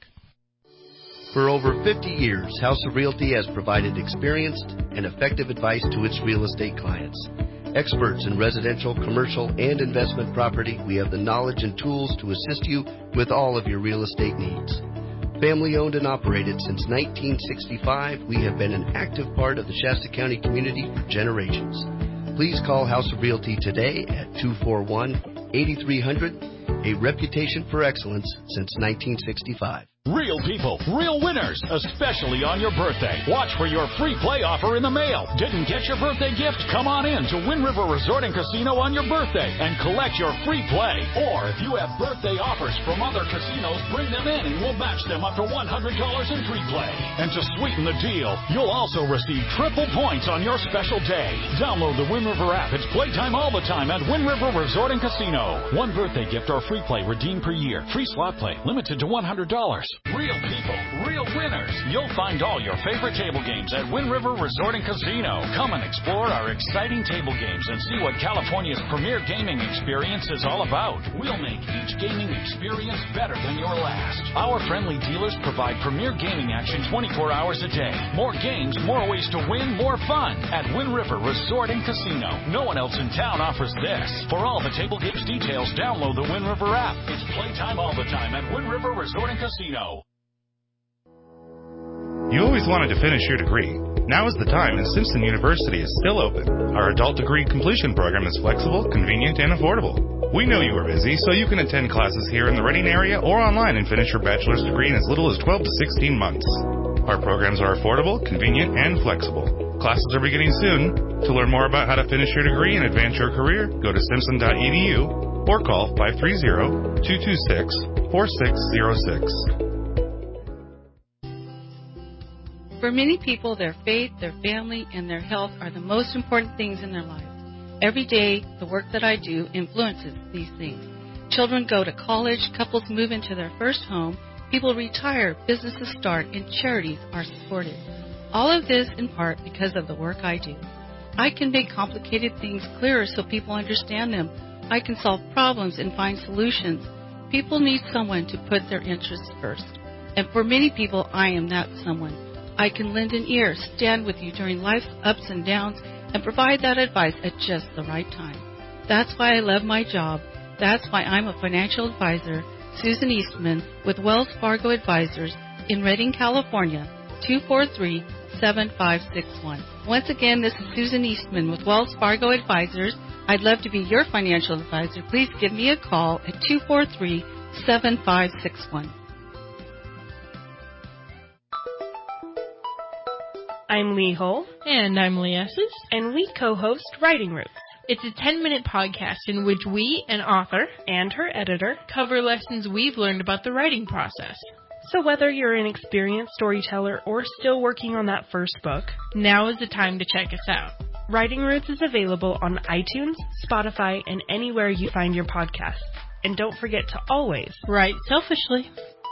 For over fifty years, House of Realty has provided experienced and effective advice to its real estate clients. Experts in residential, commercial, and investment property, we have the knowledge and tools to assist you with all of your real estate needs. Family owned and operated since nineteen sixty-five, we have been an active part of the Shasta County community for generations. Please call House of Realty today at two four one, eight three zero zero, a reputation for excellence since nineteen sixty-five. Real people, real winners, especially on your birthday. Watch for your free play offer in the mail. Didn't get your birthday gift? Come on in to Wind River Resort and Casino on your birthday and collect your free play. Or if you have birthday offers from other casinos, bring them in and we'll match them up to one hundred dollars in free play. And to sweeten the deal, you'll also receive triple points on your special day. Download the Wind River app. It's playtime all the time at Wind River Resort and Casino. One birthday gift or free play redeemed per year. Free slot play limited to one hundred dollars. Real people, real winners. You'll find all your favorite table games at Wind River Resort and Casino. Come and explore our exciting table games and see what California's premier gaming experience is all about. We'll make each gaming experience better than your last. Our friendly dealers provide premier gaming action twenty-four hours a day. More games, more ways to win, more fun at Wind River Resort and Casino. No one else in town offers this. For all the table games details, download the Wind River app. It's playtime all the time at Wind River Resort and Casino. You always wanted to finish your degree. Now is the time, and Simpson University is still open. Our adult degree completion program is flexible, convenient, and affordable. We know you are busy, so you can attend classes here in the Reading area or online and finish your bachelor's degree in as little as twelve to sixteen months. Our programs are affordable, convenient, and flexible. Classes are beginning soon. To learn more about how to finish your degree and advance your career, go to simpson dot e d u or call five three zero, two two six, four six zero six. For many people, their faith, their family, and their health are the most important things in their lives. Every day, the work that I do influences these things. Children go to college, couples move into their first home, people retire, businesses start, and charities are supported. All of this in part because of the work I do. I can make complicated things clearer so people understand them. I can solve problems and find solutions. People need someone to put their interests first. And for many people, I am that someone. I can lend an ear, stand with you during life's ups and downs, and provide that advice at just the right time. That's why I love my job. That's why I'm a financial advisor, Susan Eastman, with Wells Fargo Advisors in Redding, California, two four three, seven five six one. Once again, this is Susan Eastman with Wells Fargo Advisors. I'd love to be your financial advisor. Please give me a call at two four three, seven five six one. I'm Lee Hull. And I'm Lee Esses. And we co-host Writing Roots. It's a ten-minute podcast in which we, an author, and her editor, cover lessons we've learned about the writing process. So whether you're an experienced storyteller or still working on that first book, now is the time to check us out. Writing Roots is available on iTunes, Spotify, and anywhere you find your podcasts. And don't forget to always write selfishly.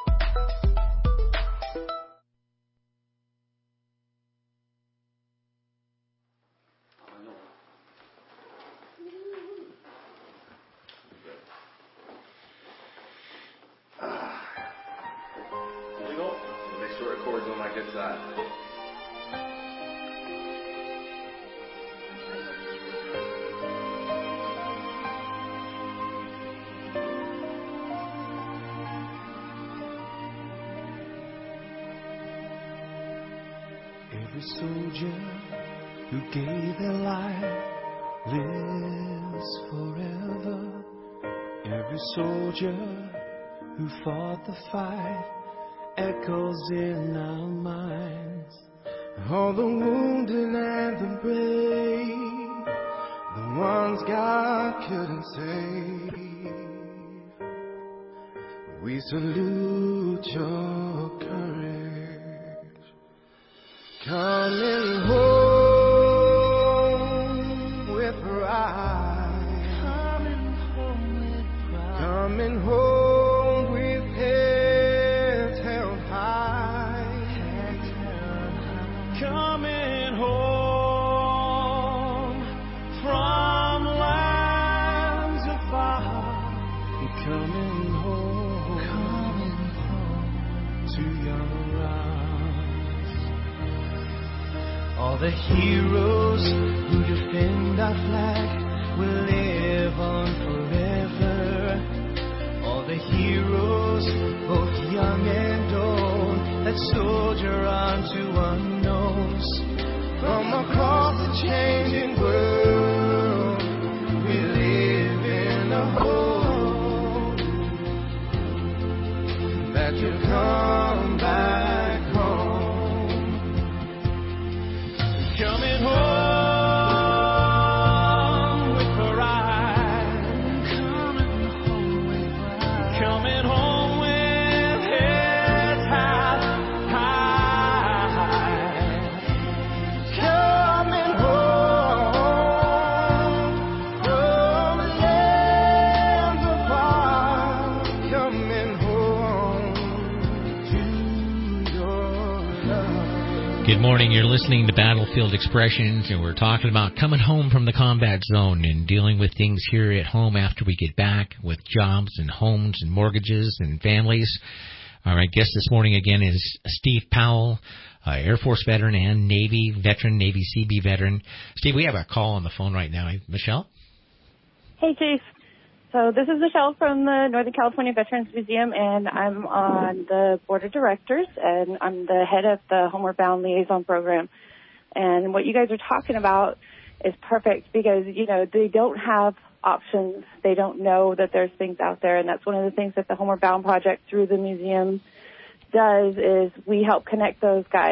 Every soldier who gave their life lives forever. Every soldier who fought the fight echoes in our minds. All the wounded and the brave, the ones God couldn't save, we salute your courage. Coming home with pride. Coming home with pride. Coming home with heads held high. Heads held high. Coming home from lands afar. Coming home. Coming home to your arms. All the heroes who defend our flag will live on forever. All the heroes, both young and old, that soldier on to unknowns. From across the changing world, we live in a hope that you'll come back home. Coming home with pride. Coming home with pride. Coming home with heads held high. Coming home from lands apart. Coming home to your love. Good morning. You're listening to Battlefield Expressions, and we're talking about coming home from the combat zone and dealing with things here at home after we get back with jobs and homes and mortgages and families. Our guest this morning again is Steve Powell, uh, Air Force veteran and Navy veteran, Navy C B veteran. Steve, we have a call on the phone right now. Michelle? Hey, Chief. So this is Michelle from the Northern California Veterans Museum, and I'm on the board of directors, and I'm the head of the Homeward Bound Liaison Program. And what you guys are talking about is perfect because, you know, they don't have options. They don't know that there's things out there, and that's one of the things that the Homeward Bound Project through the museum does is we help connect those guys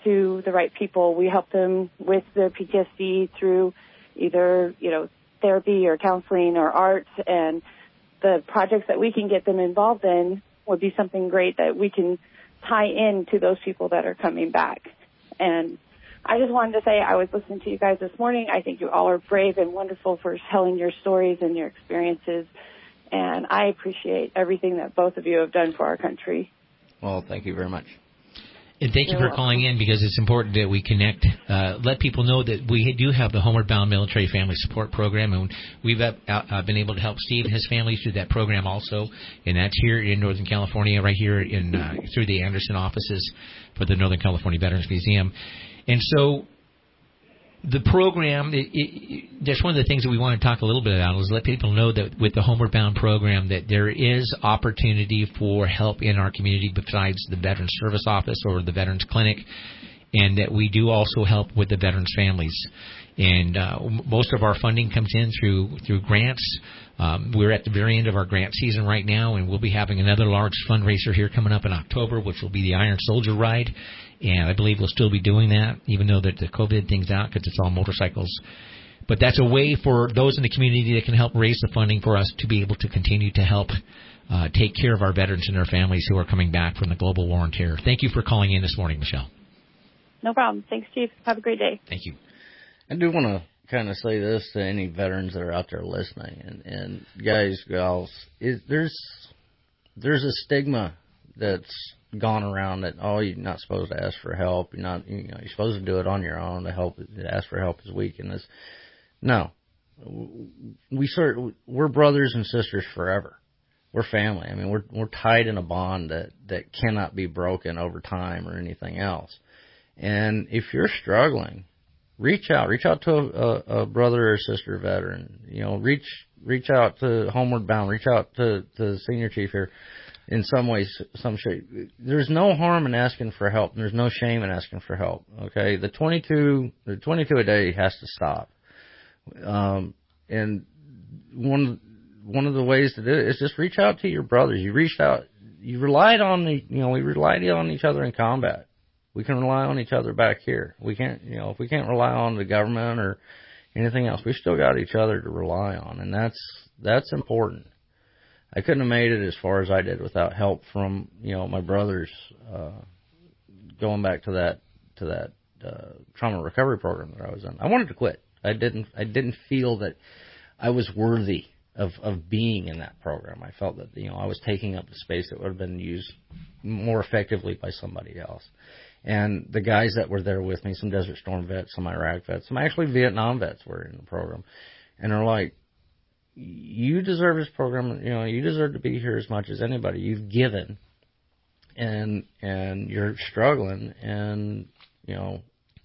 to the right people. We help them with their P T S D through either, you know, therapy or counseling or arts, and the projects that we can get them involved in would be something great that we can tie in to those people that are coming back. And I just wanted to say I was listening to you guys this morning. I think you all are brave and wonderful for telling your stories and your experiences, and I appreciate everything that both of you have done for our country. Well, thank you very much. And thank you for calling in, because it's important that we connect, uh, let people know that we do have the Homeward Bound Military Family Support Program, and we've uh, uh, been able to help Steve and his family through that program also, and that's here in Northern California, right here in uh, through the Anderson offices for the Northern California Veterans Museum. And so the program, it, it, that's one of the things that we want to talk a little bit about, is let people know that with the Homeward Bound program that there is opportunity for help in our community besides the Veterans Service Office or the Veterans Clinic, and that we do also help with the veterans' families. And uh, most of our funding comes in through through grants. Um, we're at the very end of our grant season right now, and we'll be having another large fundraiser here coming up in October, which will be the Iron Soldier Ride. And I believe we'll still be doing that, even though that the COVID thing's out, because it's all motorcycles. But that's a way for those in the community that can help raise the funding for us to be able to continue to help uh, take care of our veterans and their families who are coming back from the global war on terror. Thank you for calling in this morning, Michelle. No problem. Thanks, Chief. Have a great day. Thank you. I do want to kind of say this to any veterans that are out there listening, and, and guys, gals, it, there's there's a stigma that's gone around that, oh, you're not supposed to ask for help. You're not, you know, you're supposed to do it on your own. To help, to ask for help is weakness. No, we sort we're brothers and sisters forever. We're family. I mean, we're we're tied in a bond that that cannot be broken over time or anything else. And if you're struggling, reach out. Reach out to a, a brother or sister veteran. You know, reach reach out to Homeward Bound. Reach out to, to the senior chief here. In some ways, some shape. There's no harm in asking for help. There's no shame in asking for help. Okay, the twenty-two, the twenty-two a day has to stop. Um, and one one of the ways to do it is just reach out to your brothers. You reached out. You relied on the, you know, we relied on each other in combat. We can rely on each other back here. We can't, you know, if we can't rely on the government or anything else, we still got each other to rely on, and that's that's important. I couldn't have made it as far as I did without help from, you know, my brothers. Uh, going back to that to that uh, trauma recovery program that I was in, I wanted to quit. I didn't. I didn't feel that I was worthy of of being in that program. I felt that, you know, I was taking up the space that would have been used more effectively by somebody else. And the guys that were there with me, some Desert Storm vets, some Iraq vets, some actually Vietnam vets were in the program, and they're like, you deserve this program, you know, you deserve to be here as much as anybody. You've given, and and you're struggling, and, you know,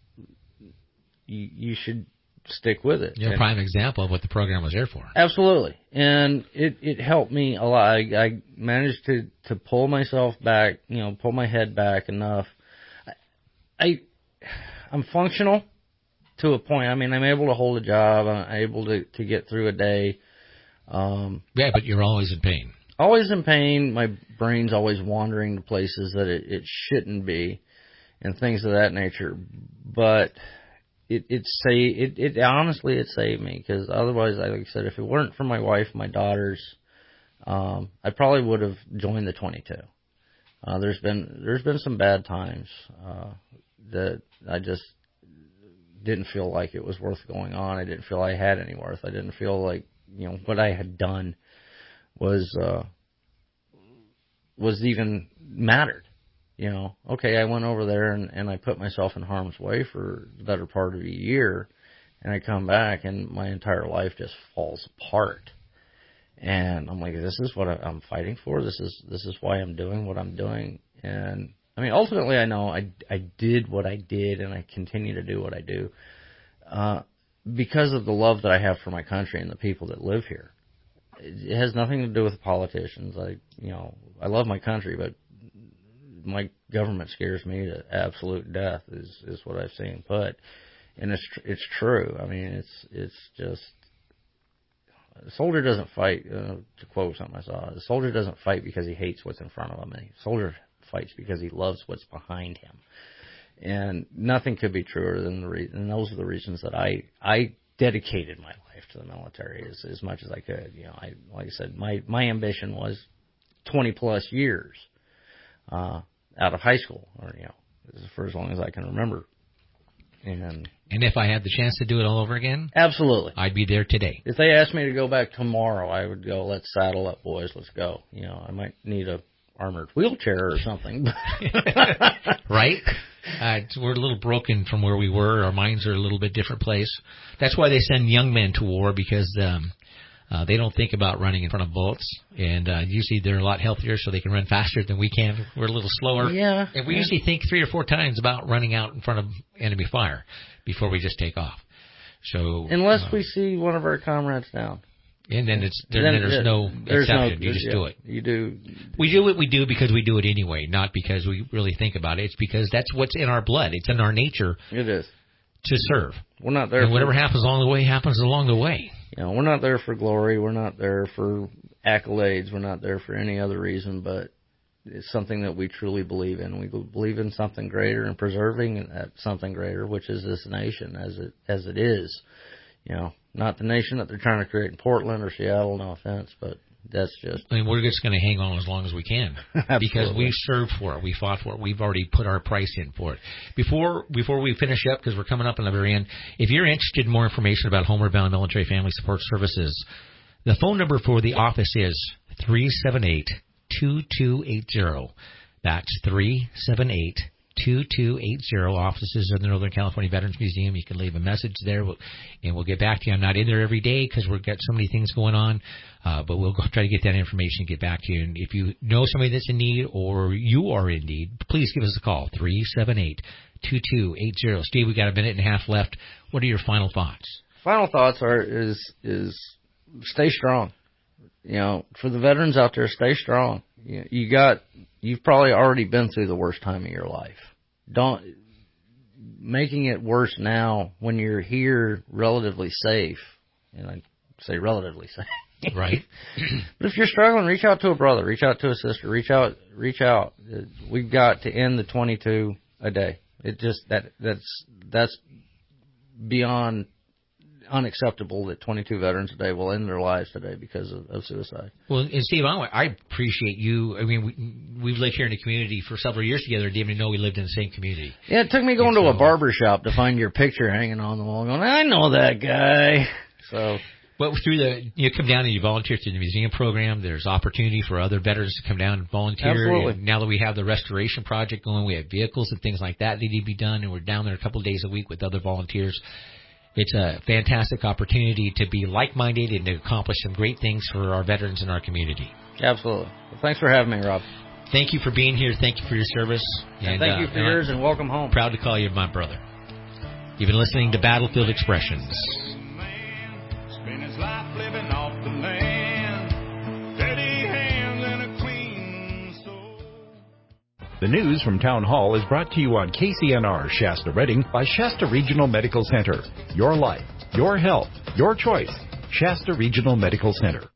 you, you should stick with it. You're a and, prime example of what the program was there for. Absolutely. And it, it helped me a lot. I, I managed to, to pull myself back, you know, pull my head back enough. I, I, I'm functional to a point. I mean, I'm able to hold a job. I'm able to, to get through a day. Um, yeah, but you're always in pain. Always in pain. My brain's always wandering to places that it, it shouldn't be, and things of that nature. But it it say it, it honestly it saved me, because otherwise, like I said, if it weren't for my wife, my daughters, um, I probably would have joined the twenty-two. Uh, there's been there's been some bad times uh, that I just didn't feel like it was worth going on. I didn't feel I had any worth. I didn't feel like, you know, what I had done was uh, was even mattered. You know, okay, I went over there and, and I put myself in harm's way for the better part of a year, and I come back and my entire life just falls apart. And I'm like, this is what I'm fighting for. This is this is why I'm doing what I'm doing. And I mean, ultimately, I know I I did what I did, and I continue to do what I do uh, because of the love that I have for my country and the people that live here. It has nothing to do with politicians. I you know I love my country, but my government scares me to absolute death. Is is what I've seen put, and it's it's true. I mean, it's it's just. A soldier doesn't fight, uh, to quote something I saw, a soldier doesn't fight because he hates what's in front of him. A soldier fights because he loves what's behind him. And nothing could be truer than the reason. And those are the reasons that I I dedicated my life to the military as as much as I could. You know, I like I said, my my ambition was twenty plus years uh, out of high school, or you know, for as long as I can remember. And and if I had the chance to do it all over again, absolutely, I'd be there today. If they asked me to go back tomorrow, I would go. Let's saddle up, boys. Let's go. You know, I might need a armored wheelchair or something. Right? Uh, we're a little broken from where we were. Our minds are a little bit different place. That's why they send young men to war, because um, uh, they don't think about running in front of bullets. And uh, usually they're a lot healthier, so they can run faster than we can. We're a little slower. Yeah. And we yeah. usually think three or four times about running out in front of enemy fire before we just take off. So unless uh, we see one of our comrades down. And then it's there, then, then there's it, no there's exception. No, you just yeah, do it. You do. We do what we do because we do it anyway, not because we really think about it. It's because that's what's in our blood. It's in our nature. It is. To serve. We're not there. And for, whatever happens along the way happens along the way. You know, we're not there for glory. We're not there for accolades. We're not there for any other reason, but it's something that we truly believe in. We believe in something greater and preserving that something greater, which is this nation as it as it is. You know, not the nation that they're trying to create in Portland or Seattle, no offense, but that's just... I mean, we're just going to hang on as long as we can. Because we served for it. We fought for it. We've already put our price in for it. Before before we finish up, because we're coming up on the very end, if you're interested in more information about Homeward Bound Military Family Support Services, the phone number for the office is three seven eight, two two eight zero. That's three seven eight, two two eight zero. Offices of the Northern California Veterans Museum. You can leave a message there, and we'll get back to you. I'm not in there every day because we've got so many things going on, uh, but we'll go try to get that information and get back to you. And if you know somebody that's in need or you are in need, please give us a call, three seven eight, two two eight zero. Steve, we got a minute and a half left. What are your final thoughts? Final thoughts are is is stay strong. You know, for the veterans out there, stay strong. You, you got, you've probably already been through the worst time of your life. Don't, making it worse now when you're here relatively safe, and I say relatively safe. Right. But if you're struggling, reach out to a brother, reach out to a sister, reach out, reach out. We've got to end the twenty-two a day. It just, that, that's, that's beyond unacceptable that twenty-two veterans a day will end their lives today because of, of suicide. Well, and Steve, I, I appreciate you. I mean, we, we've lived here in the community for several years together. Didn't even know we lived in the same community. Yeah, it took me going and to so, a barber shop to find your picture hanging on the wall. Going, I know that guy. So, but through the, you come down and you volunteer through the museum program. There's opportunity for other veterans to come down and volunteer. Absolutely. And now that we have the restoration project going, we have vehicles and things like that that need to be done, and we're down there a couple of days a week with other volunteers. It's a fantastic opportunity to be like-minded and to accomplish some great things for our veterans in our community. Absolutely. Well, thanks for having me, Rob. Thank you for being here. Thank you for your service. And, and thank uh, you for and yours, I'm and welcome home. Proud to call you my brother. You've been listening to Battlefield Expressions. Spend his life living off the land. Dirty hands and a clean soul. The news from Town Hall is brought to you on K C N R Shasta Redding by Shasta Regional Medical Center. Your life, your health, your choice. Shasta Regional Medical Center.